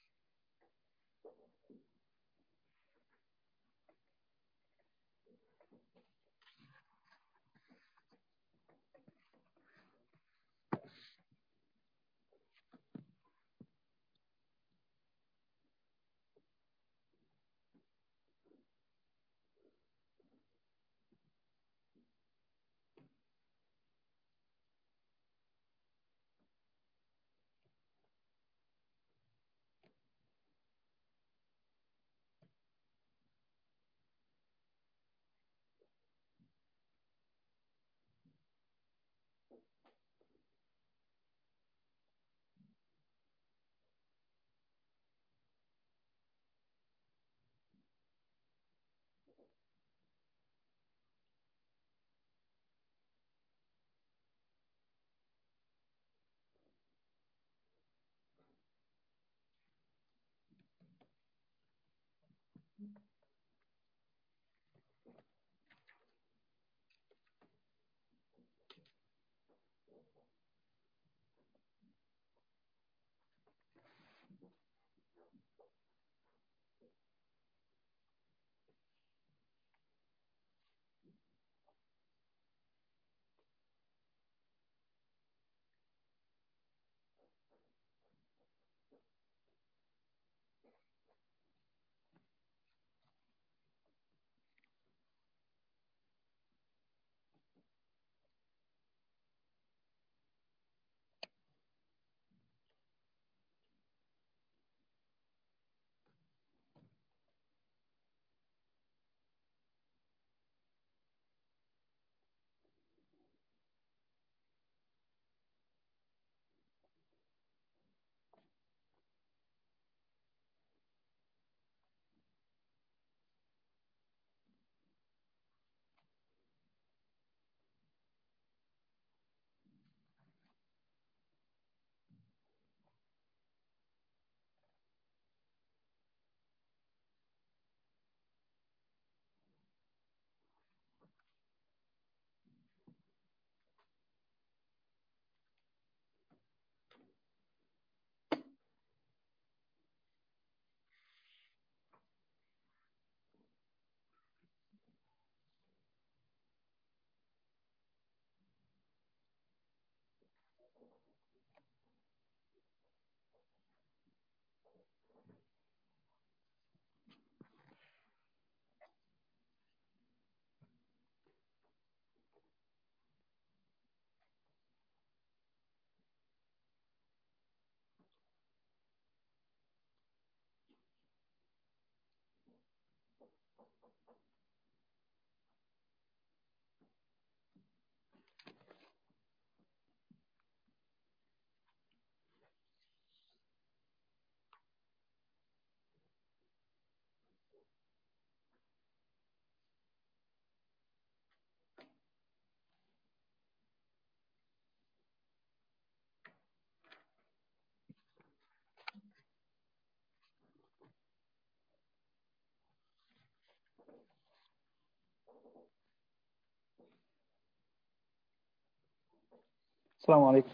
السلام عليكم.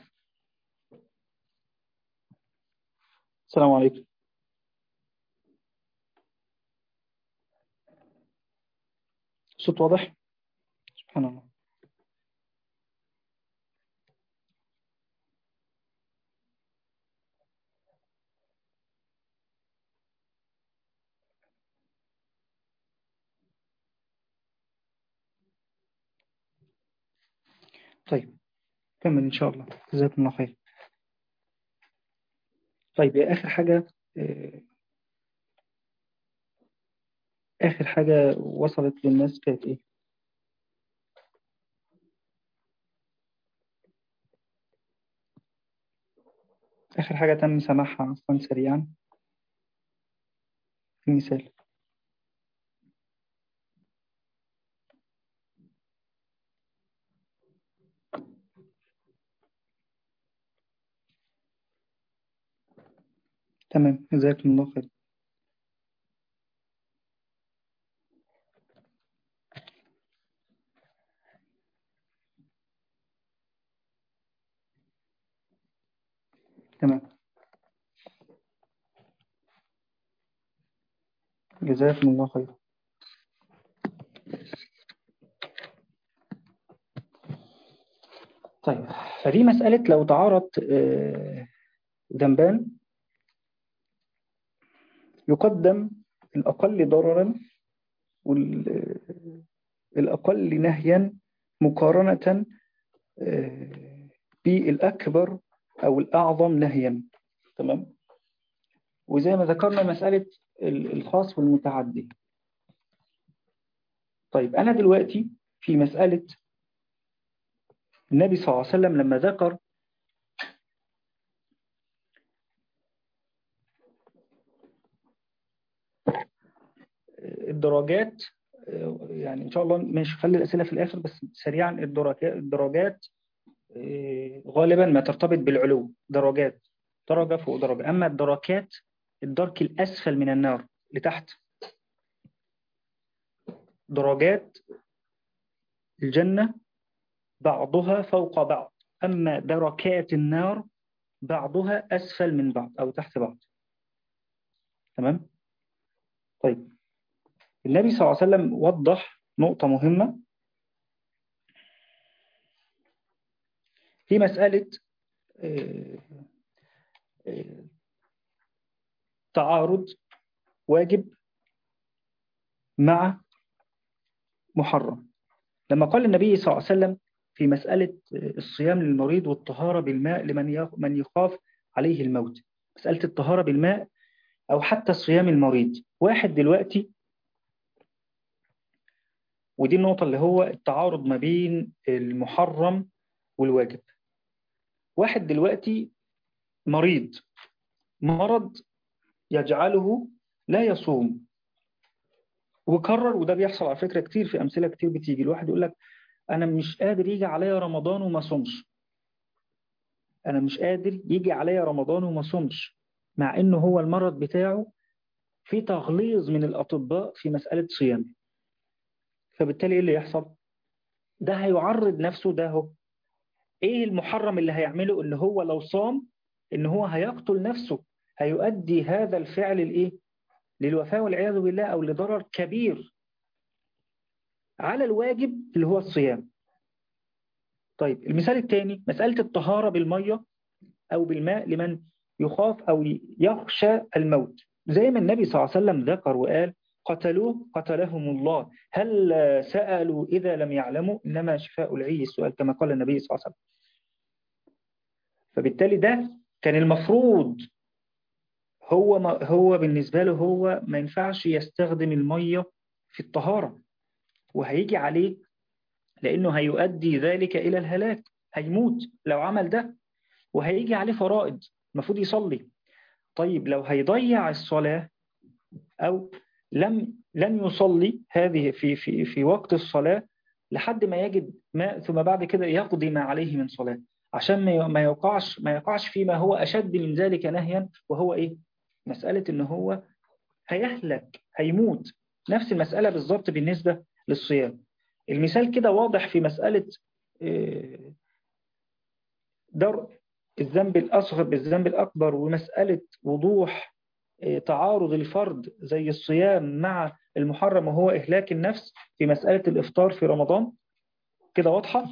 السلام عليكم. صوت واضح؟ سبحان الله. طيب كمل إن شاء الله، جزاكم الله خير. طيب يا آخر حاجة، آه، آخر حاجة وصلت للناس كانت إيه؟ آخر حاجة تم سماعها عفوا سريعا، المثال. تمام، جزاكم الله خير. تمام، جزاكم الله خير. طيب، فدي مسألة لو تعارض آه، ذنبان يقدم الأقل ضررا والأقل نهيا مقارنة آه، بالأكبر أو الأعظم نهيا. تمام. وزي ما ذكرنا مسألة الخاص والمتعدي. طيب أنا دلوقتي في مسألة النبي صلى الله عليه وسلم لما ذكر الدرجات، يعني إن شاء الله مش خلي الأسئلة في الآخر، بس سريعا الدرجات الدرجات غالبا ما ترتبط بالعلو، درجات، درجة فوق درجة. أما الدركات الدرك الأسفل من النار لتحت، درجات الجنة بعضها فوق بعض، أما دركات النار بعضها أسفل من بعض أو تحت بعض. تمام. طيب النبي صلى الله عليه وسلم وضح نقطة مهمة في مسألة آه، آه، تعارض واجب مع محرم. لما قال النبي صلى الله عليه وسلم في مسألة الصيام للمريض والطهارة بالماء لمن من يخاف عليه الموت، مسألة الطهارة بالماء أو حتى صيام المريض. واحد دلوقتي، ودي النقطة اللي هو التعارض ما بين المحرم والواجب. واحد دلوقتي مريض، مرض يجعله لا يصوم، وكرر، وده بيحصل على فكرة كتير في أمثلة كتير بتيجي. الواحد يقول لك أنا مش قادر يجي عليا رمضان وما صومش، أنا مش قادر يجي عليا رمضان وما صومش، مع إنه هو المرض بتاعه في تغليظ من الأطباء في مسألة صيام. فبالتالي إيه اللي يحصل؟ ده هيعرض نفسه، ده هو إيه المحرم اللي هيعمله؟ اللي هو لو صام إن هو هيقتل نفسه، هيؤدي هذا الفعل الإيه؟ للوفاة والعياذ بالله، أو لضرر كبير على الواجب اللي هو الصيام. طيب المثال الثاني مسألة الطهارة بالمية أو بالماء لمن يخاف أو يخشى الموت. زي ما النبي صلى الله عليه وسلم ذكر وقال قتلوه قتلهم الله، هل سألوا إذا لم يعلموا؟ إنما شفاء العي السؤال، كما قال النبي صلى الله عليه وسلم. فبالتالي ده كان المفروض هو ما هو بالنسبة له هو ما ينفعش يستخدم المية في الطهارة، وهيجي عليه لأنه هيؤدي ذلك إلى الهلاك، هيموت لو عمل ده، وهيجي عليه فرائض المفروض يصلي. طيب لو هيضيع الصلاة أو لم لن يصلي هذه في في في وقت الصلاة لحد ما يجد ماء، ثم بعد كده يقضي ما عليه من صلاة، عشان ما ما يقعش ما يقعش فيما هو أشد من ذلك نهيا، وهو إيه؟ مسألة إن هو هيهلك، هيموت. نفس المسألة بالضبط بالنسبة للصيام. المثال كده واضح في مسألة آه، درء الذنب الأصغر بالذنب الأكبر، ومسألة وضوح آه، تعارض الفرض زي الصيام مع المحرم وهو إهلاك النفس في مسألة الإفطار في رمضان. كده واضحة؟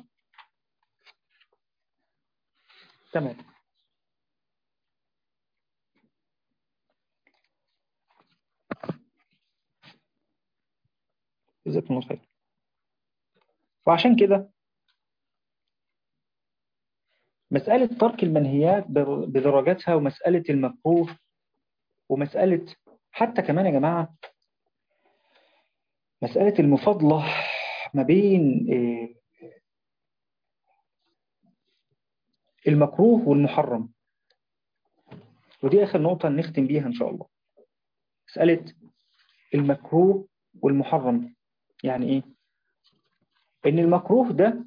تمام، جزاكم الله خير. وعشان كده مسألة ترك المنهيات بدرجاتها، ومسألة المكروه، ومسألة حتى كمان يا جماعة مسألة المفاضلة ما بين المكروه والمحرم. ودي آخر نقطة نختم بيها إن شاء الله. مسألة المكروه والمحرم يعني إيه؟ إن المكروه ده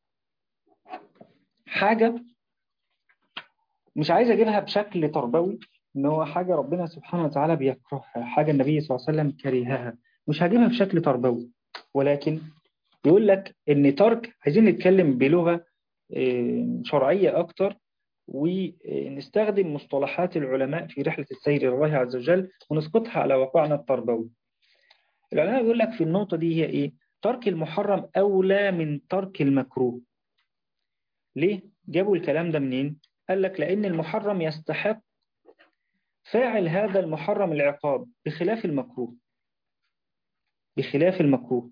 حاجة مش عايز أجيبها بشكل تربوي، إن هو حاجة ربنا سبحانه وتعالى بيكرهها، حاجة النبي صلى الله عليه وسلم كرهها، مش هجيبها بشكل تربوي. ولكن يقول لك إن ترك، عايزين نتكلم بلغة شرعية أكتر، ونستخدم مصطلحات العلماء في رحلة السير إلى الله عز وجل ونسقطها على واقعنا التربوي. العلماء يقول لك في النقطة دي هي إيه؟ ترك المحرم أولى من ترك المكروه. ليه؟ جابوا الكلام ده منين؟ قال لك لأن المحرم يستحق فاعل هذا المحرم العقاب بخلاف المكروه، بخلاف المكروه.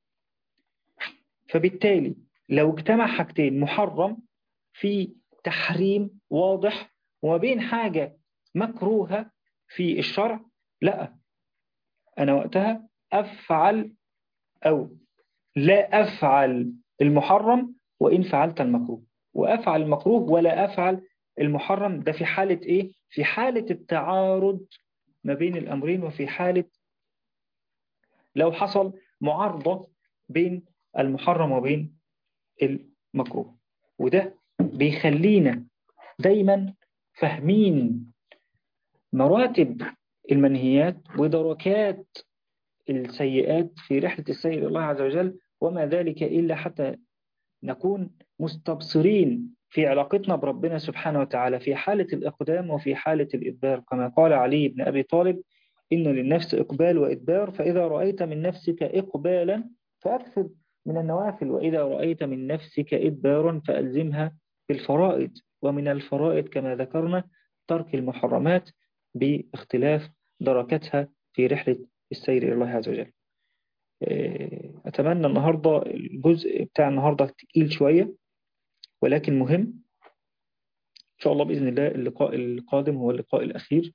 فبالتالي لو اجتمع حاجتين، محرم في تحريم واضح وما بين حاجة مكروهة في الشرع، لا، أنا وقتها أفعل أو لا أفعل المحرم وإن فعلت المكروه، وأفعل المكروه ولا أفعل المحرم. ده في حالة إيه؟ في حالة التعارض ما بين الأمرين، وفي حالة لو حصل معارضة بين المحرم وبين المكروه. وده بيخلينا دايما فاهمين مراتب المنهيات ودركات السيئات في رحلة السير إلى الله عز وجل، وما ذلك إلا حتى نكون مستبصرين في علاقتنا بربنا سبحانه وتعالى في حالة الإقدام وفي حالة الإدبار، كما قال علي بن أبي طالب: إن للنفس إقبال وإدبار، فإذا رأيت من نفسك إقبالا فأكثر من النوافل، وإذا رأيت من نفسك إدبارا فألزمها بالفرائض. ومن الفرائض كما ذكرنا ترك المحرمات باختلاف دركتها في رحلة السير إلى الله عز وجل. أتمنى النهاردة الجزء بتاع النهاردة تقيل شوية ولكن مهم. إن شاء الله بإذن الله اللقاء القادم هو اللقاء الأخير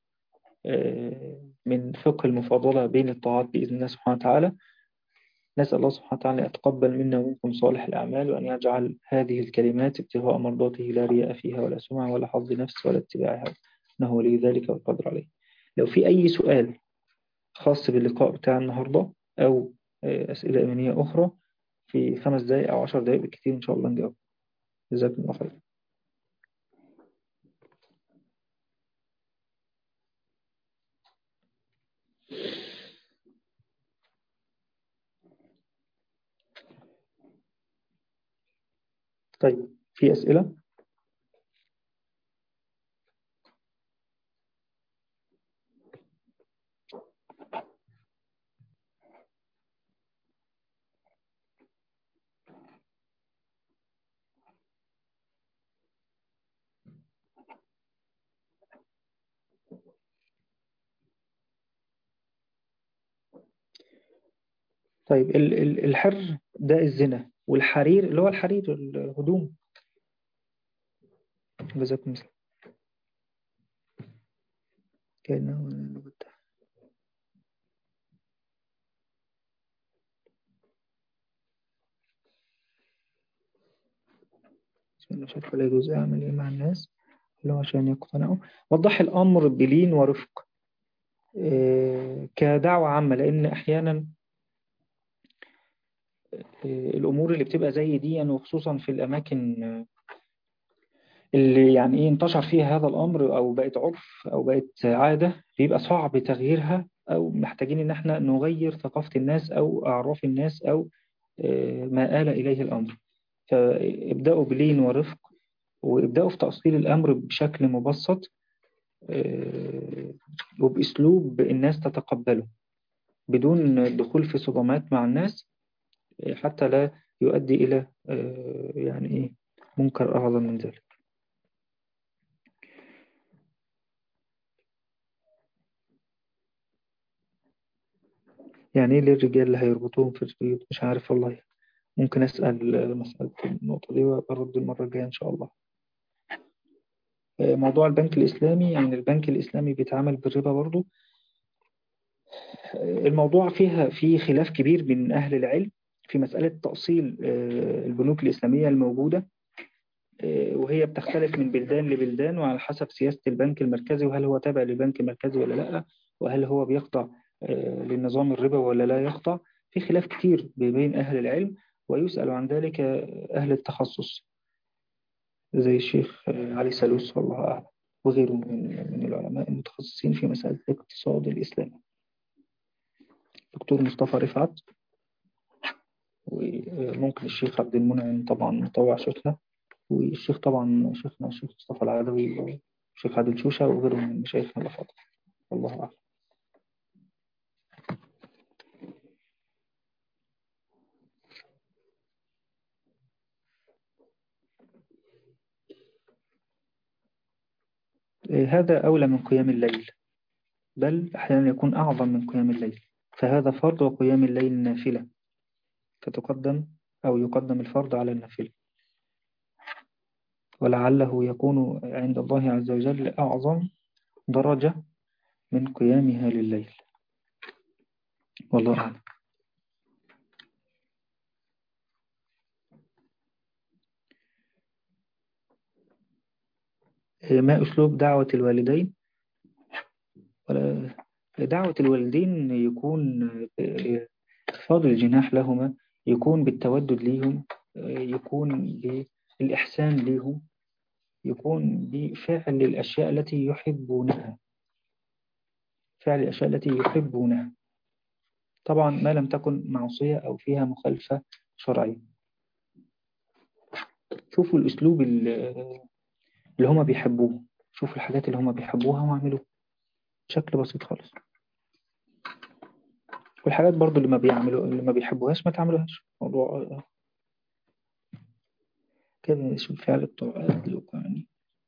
من فقه المفاضلة بين الطاعات بإذن الله سبحانه وتعالى. نسأل الله سبحانه وتعالى يتقبل منا ومنكم صالح الأعمال، وأن يجعل هذه الكلمات ابتغاء مرضاته لا رياء فيها ولا سمعة ولا حظ نفس ولا اتباع هوى، إنه ولي ذلك والقدر عليه. لو في أي سؤال خاص باللقاء بتاع النهاردة أو أسئلة إيمانية أخرى، في خمس دقائق أو عشر دقائق بالكثير إن شاء الله نجاوب. جزاكم الله خير. طيب في أسئلة؟ طيب ال- ال- الحر ده الزنا، والحرير اللي هو الحرير الهدوم. جزاكم الله. كأنه مش عارف ولا يجوز أعمل إيه مع الناس اللي هو عشان يقتنعوا. وضح الأمر بلين ورفق إيه كدعوة عامة، لأن أحيانا إيه الأمور اللي بتبقى زي دي يعني، وخصوصا في الأماكن اللي يعني إيه انتشر فيها هذا الأمر أو بقت عرف أو بقت عادة، بيبقى صعب تغييرها، أو محتاجين إن احنا نغير ثقافة الناس أو أعراف الناس أو إيه ما آل إليه الأمر. فابدأوا بلين ورفق، وابدأوا في تأصيل الأمر بشكل مبسط وبأسلوب الناس تتقبله بدون الدخول في صدمات مع الناس، حتى لا يؤدي إلى يعني إيه منكر أعظم من ذلك. يعني إيه للرجال اللي هيربطوهم في البيوت؟ مش عارف والله، ممكن أسأل مسألة النقطة دي وأرد المرة الجاية إن شاء الله. موضوع البنك الإسلامي، يعني البنك الإسلامي بيتعامل بالربا برضو. الموضوع فيها في خلاف كبير بين أهل العلم في مسألة تأصيل البنوك الإسلامية الموجودة، وهي بتختلف من بلدان لبلدان وعلى حسب سياسة البنك المركزي، وهل هو تابع للبنك المركزي ولا لا، وهل هو بيخضع للنظام الربوي ولا لا يخضع. في خلاف كتير بين أهل العلم، ويسأل عن ذلك أهل التخصص زي الشيخ علي سالوس والله أعلم، وغيره من من العلماء المتخصصين في مسألة الاقتصاد الإسلامي، دكتور مصطفى رفعت، وممكن الشيخ عبد المنعم طبعا مطوع شيخنا، والشيخ طبعا شيخنا الشيخ مصطفى العدوي والشيخ عادل شوشة وغيرهم من مشايخنا الأفاضل، والله أعلم. هذا أولى من قيام الليل، بل أحيانا يكون أعظم من قيام الليل، فهذا فرض وقيام الليل نافلة، فتقدم أو يقدم الفرض على النافلة، ولعله يكون عند الله عز وجل أعظم درجة من قيامها لليل، والله أعلم. ما أسلوب دعوة الوالدين؟ ولا دعوة الوالدين يكون خفاض الجناح لهما، يكون بالتودد ليهم، يكون بالإحسان ليهم، يكون بفعل الأشياء التي يحبونها، فعل الأشياء التي يحبونها، طبعا ما لم تكن معصية أو فيها مخالفة شرعية. شوفوا الأسلوب اللي هما بيحبوه، شوفوا الحاجات اللي هما بيحبوها واعملوها بشكل بسيط خالص، والحاجات برضو اللي ما بيعملوا اللي ما بيحبوهاش ما تعملوهاش. موضوع كده شوف فعل الطاعات يعني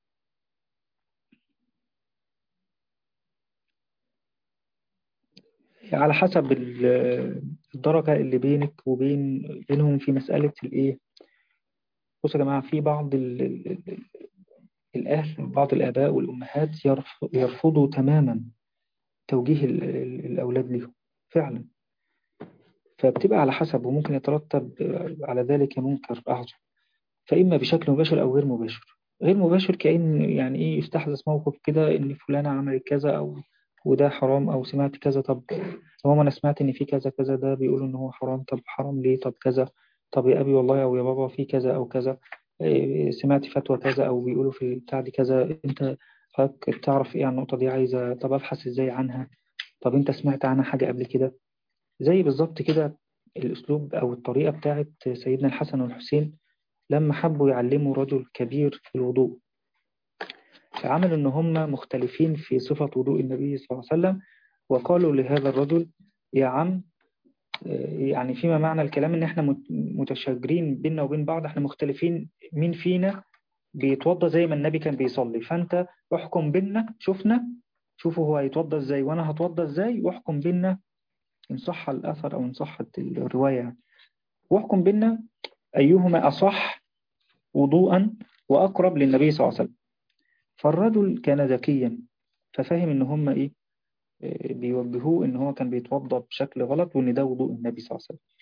على حسب الدرجة اللي بينك وبين بينهم في مسألة الإيه. بصوا يا جماعة، في بعض ال ال الأهل، بعض الآباء والأمهات يرفضوا تماما توجيه ال ال الأولاد لهم فعلا، فبتبقى على حسب، وممكن يترتب على ذلك منكر أعظم، فإما بشكل مباشر أو غير مباشر. غير مباشر كأن يعني إيه يستحدث موقف كده إن فلانة عملت كذا أو وده حرام، أو سمعت كذا، طب ماما أنا سمعت إن في كذا كذا ده بيقولوا إن هو حرام، طب حرام ليه؟ طب كذا، طب يا أبي والله أو يا بابا في كذا أو كذا، إيه سمعت فتوى كذا أو بيقولوا في البتاع دي كذا، أنت حضرتك تعرف إيه عن النقطة دي؟ عايزة طب أبحث إزاي عنها، طب أنت سمعت عنها حاجة قبل كده؟ زي بالظبط كده الأسلوب أو الطريقة بتاعت سيدنا الحسن والحسين لما حبوا يعلموا رجل كبير في الوضوء، فعملوا إن هم مختلفين في صفة وضوء النبي صلى الله عليه وسلم، وقالوا لهذا الرجل يا عم، يعني فيما معنى الكلام إن إحنا متشاجرين بيننا وبين بعض، إحنا مختلفين مين فينا بيتوضى زي ما النبي كان بيصلي، فأنت احكم بيننا، شوفنا شوفوا هو هيتوضى إزاي وأنا هتوضى إزاي، واحكم بيننا إن صح الأثر أو إن صحت الرواية، واحكم بيننا أيهما أصح وضوءا وأقرب للنبي صلى الله عليه وسلم. فالرجل كان ذكيا ففهم إن هم إيه، إيه، بيوجهوه إن هو كان بيتوضأ بشكل غلط وإن ده وضوء النبي صلى الله عليه وسلم،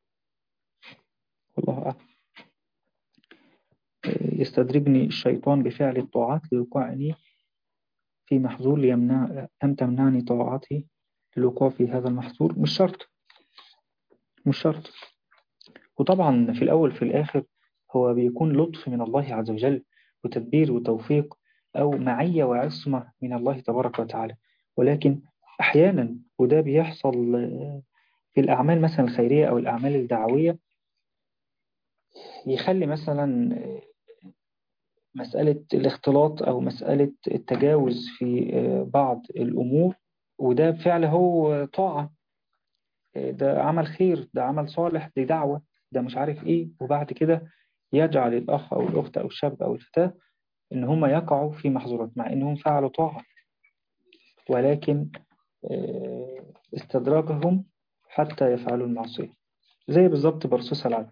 والله أعلم. إيه، يستدرجني الشيطان بفعل الطاعات ليوقعني في محظور ليمنع لم تمنعني طاعتي للوقوع في هذا المحظور. مش شرط، مش شرط. وطبعا في الأول في الآخر هو بيكون لطف من الله عز وجل وتدبير وتوفيق أو معية وعصمة من الله تبارك وتعالى، ولكن أحيانا وده بيحصل في الأعمال مثلا الخيرية أو الأعمال الدعوية، يخلي مثلا مسألة الاختلاط أو مسألة التجاوز في بعض الأمور، وده بفعل هو طاعة، ده عمل خير، ده عمل صالح، دي دعوة، ده مش عارف إيه، وبعد كده يجعل الأخ أو الأخت أو الشاب أو الفتاة إن هم يقعوا في محظورات مع إنهم فعلوا طاعة، ولكن استدراجهم حتى يفعلوا المعصية، زي بالضبط برصوص العدد.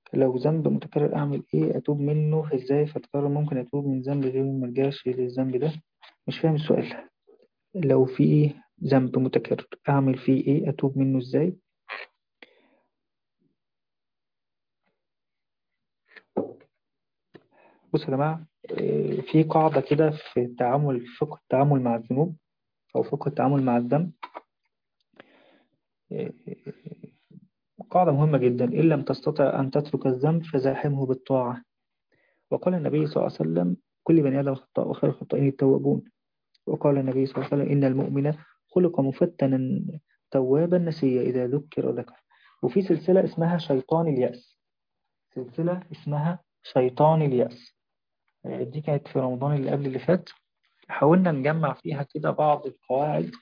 لو ذنب متكرر أعمل إيه؟ أتوب منه إزاي فتكرر؟ ممكن أتوب من ذنب غير مرجعش للذنب ده. مش فاهم السؤال. لو في إيه ذنب متكرر أعمل فيه إيه؟ أتوب منه إزاي؟ بص يا جماعة، آه، في قاعدة كده في التعامل، فقه التعامل مع الذنوب أو فقه التعامل مع الذنب. آه، قاعدة مهمة جدا: إن لم تستطع أن تترك الذنب فزاحمه بالطاعة. وقال النبي صلى الله عليه وسلم: كل بني آدم خطاء وخير الخطائين التوابون. وقال النبي صلى الله عليه وسلم: إن المؤمن خلق مفتنا توابا نسيا إذا ذكر ذكر. وفي سلسلة اسمها شيطان اليأس، سلسلة اسمها شيطان اليأس. آه، دي كانت في رمضان اللي قبل اللي فات. حاولنا نجمع فيها كده بعض القواعد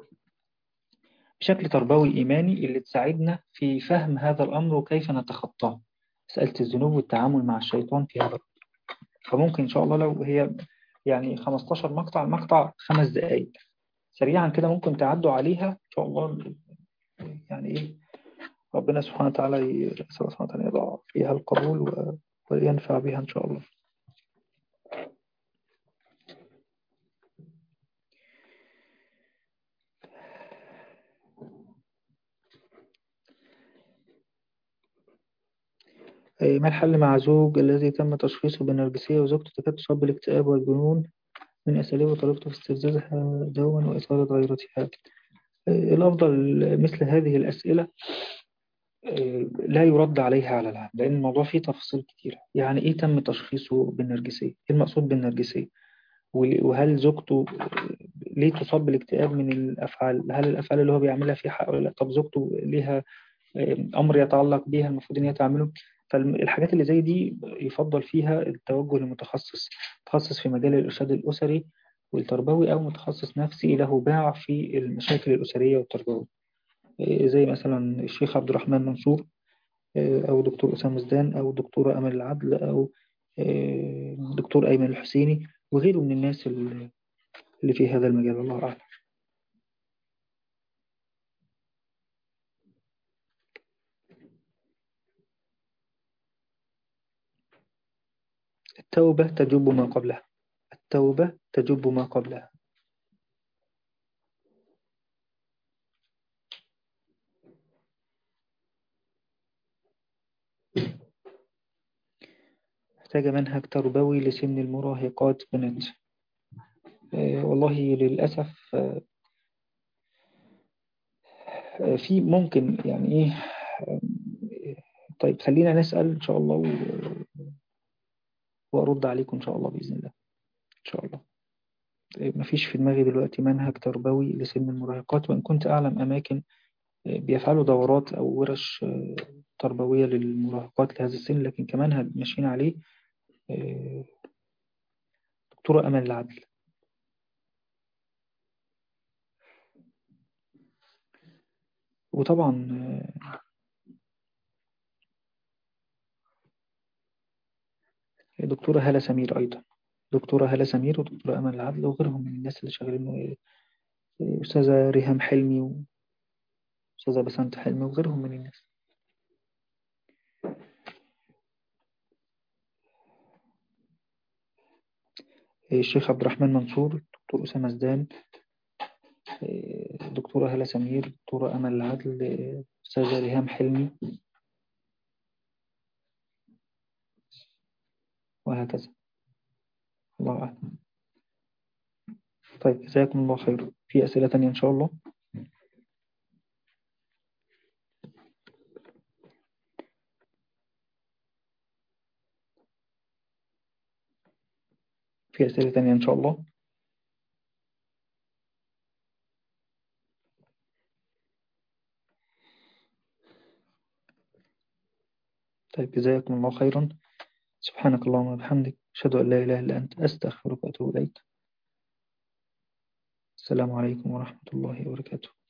بشكل تربوي إيماني اللي تساعدنا في فهم هذا الأمر وكيف نتخطاه، مسألة الذنوب والتعامل مع الشيطان في هذا. فممكن إن شاء الله لو هي يعني خمستاشر مقطع، المقطع خمس دقايق سريعا كده ممكن تعدوا عليها إن شاء الله. يعني إيه، ربنا سبحانه وتعالى ي- سبحانه وتعالى يضع فيها القبول و- وينفع بها إن شاء الله. إيه، ما الحل مع زوج الذي تم تشخيصه بالنرجسية وزوجته تكاد تصاب بالاكتئاب والجنون من أساليب وطريقته في استفزازها دوما وإثارة غيرتها؟ إيه، الأفضل مثل هذه الأسئلة إيه، لا يرد عليها على العام، لأن الموضوع فيه تفاصيل كتيرة. يعني إيه تم تشخيصه بالنرجسية؟ إيه المقصود بالنرجسية؟ وهل زوجته ليه تصاب بالاكتئاب من الأفعال؟ هل الأفعال اللي هو بيعملها فيها حق ولا لا؟ طب زوجته ليها أمر يتعلق بيها المفروض إن هي تعمله؟ فالحاجات اللي زي دي يفضل فيها التوجه لمتخصص، متخصص في مجال الإرشاد الأسري والتربوي، أو متخصص نفسي له باع في المشاكل الأسرية والتربوية، زي مثلا الشيخ عبد الرحمن منصور، أو دكتور أسامة زدان، أو دكتورة أمل العدل، أو دكتور أيمن الحسيني، وغيره من الناس اللي في هذا المجال. الله أعلم. التوبة تجب ما قبلها، التوبة تجب ما قبلها. محتاجة منهج تربوي لسن المراهقات بنات. آه، والله للأسف. آه، آه، في ممكن يعني إيه. آه، طيب خلينا نسأل إن شاء الله و- وأرد عليكم إن شاء الله بإذن الله. إن شاء الله. آه، مفيش في دماغي دلوقتي منهج تربوي لسن المراهقات، وإن كنت أعلم أماكن آه، بيفعلوا دورات أو ورش آه، تربوية للمراهقات لهذا السن، لكن كمنهج ماشيين عليه آه، دكتورة أمل العدل. وطبعا آه، دكتورة هالة سمير أيضا، دكتورة هالة سمير ودكتورة أمل العدل وغيرهم من الناس اللي شغالين، أستاذة ريهام حلمي وأستاذة بسنت حلمي وغيرهم من الناس. الشيخ عبد الرحمن منصور، دكتور أسامة زدان، دكتورة هالة سمير، دكتورة أمل العدل، أستاذة ريهام حلمي، وهكذا. الله أعلم. طيب جزاكم الله خير. في أسئلة تانية إن شاء الله؟ في أسئلة تانية إن شاء الله؟ طيب جزاكم الله خيرا. سبحانك اللهم وبحمدك، أشهد أن لا إله إلا أنت، أستغفرك وأتوب إليك. السلام عليكم ورحمة الله وبركاته.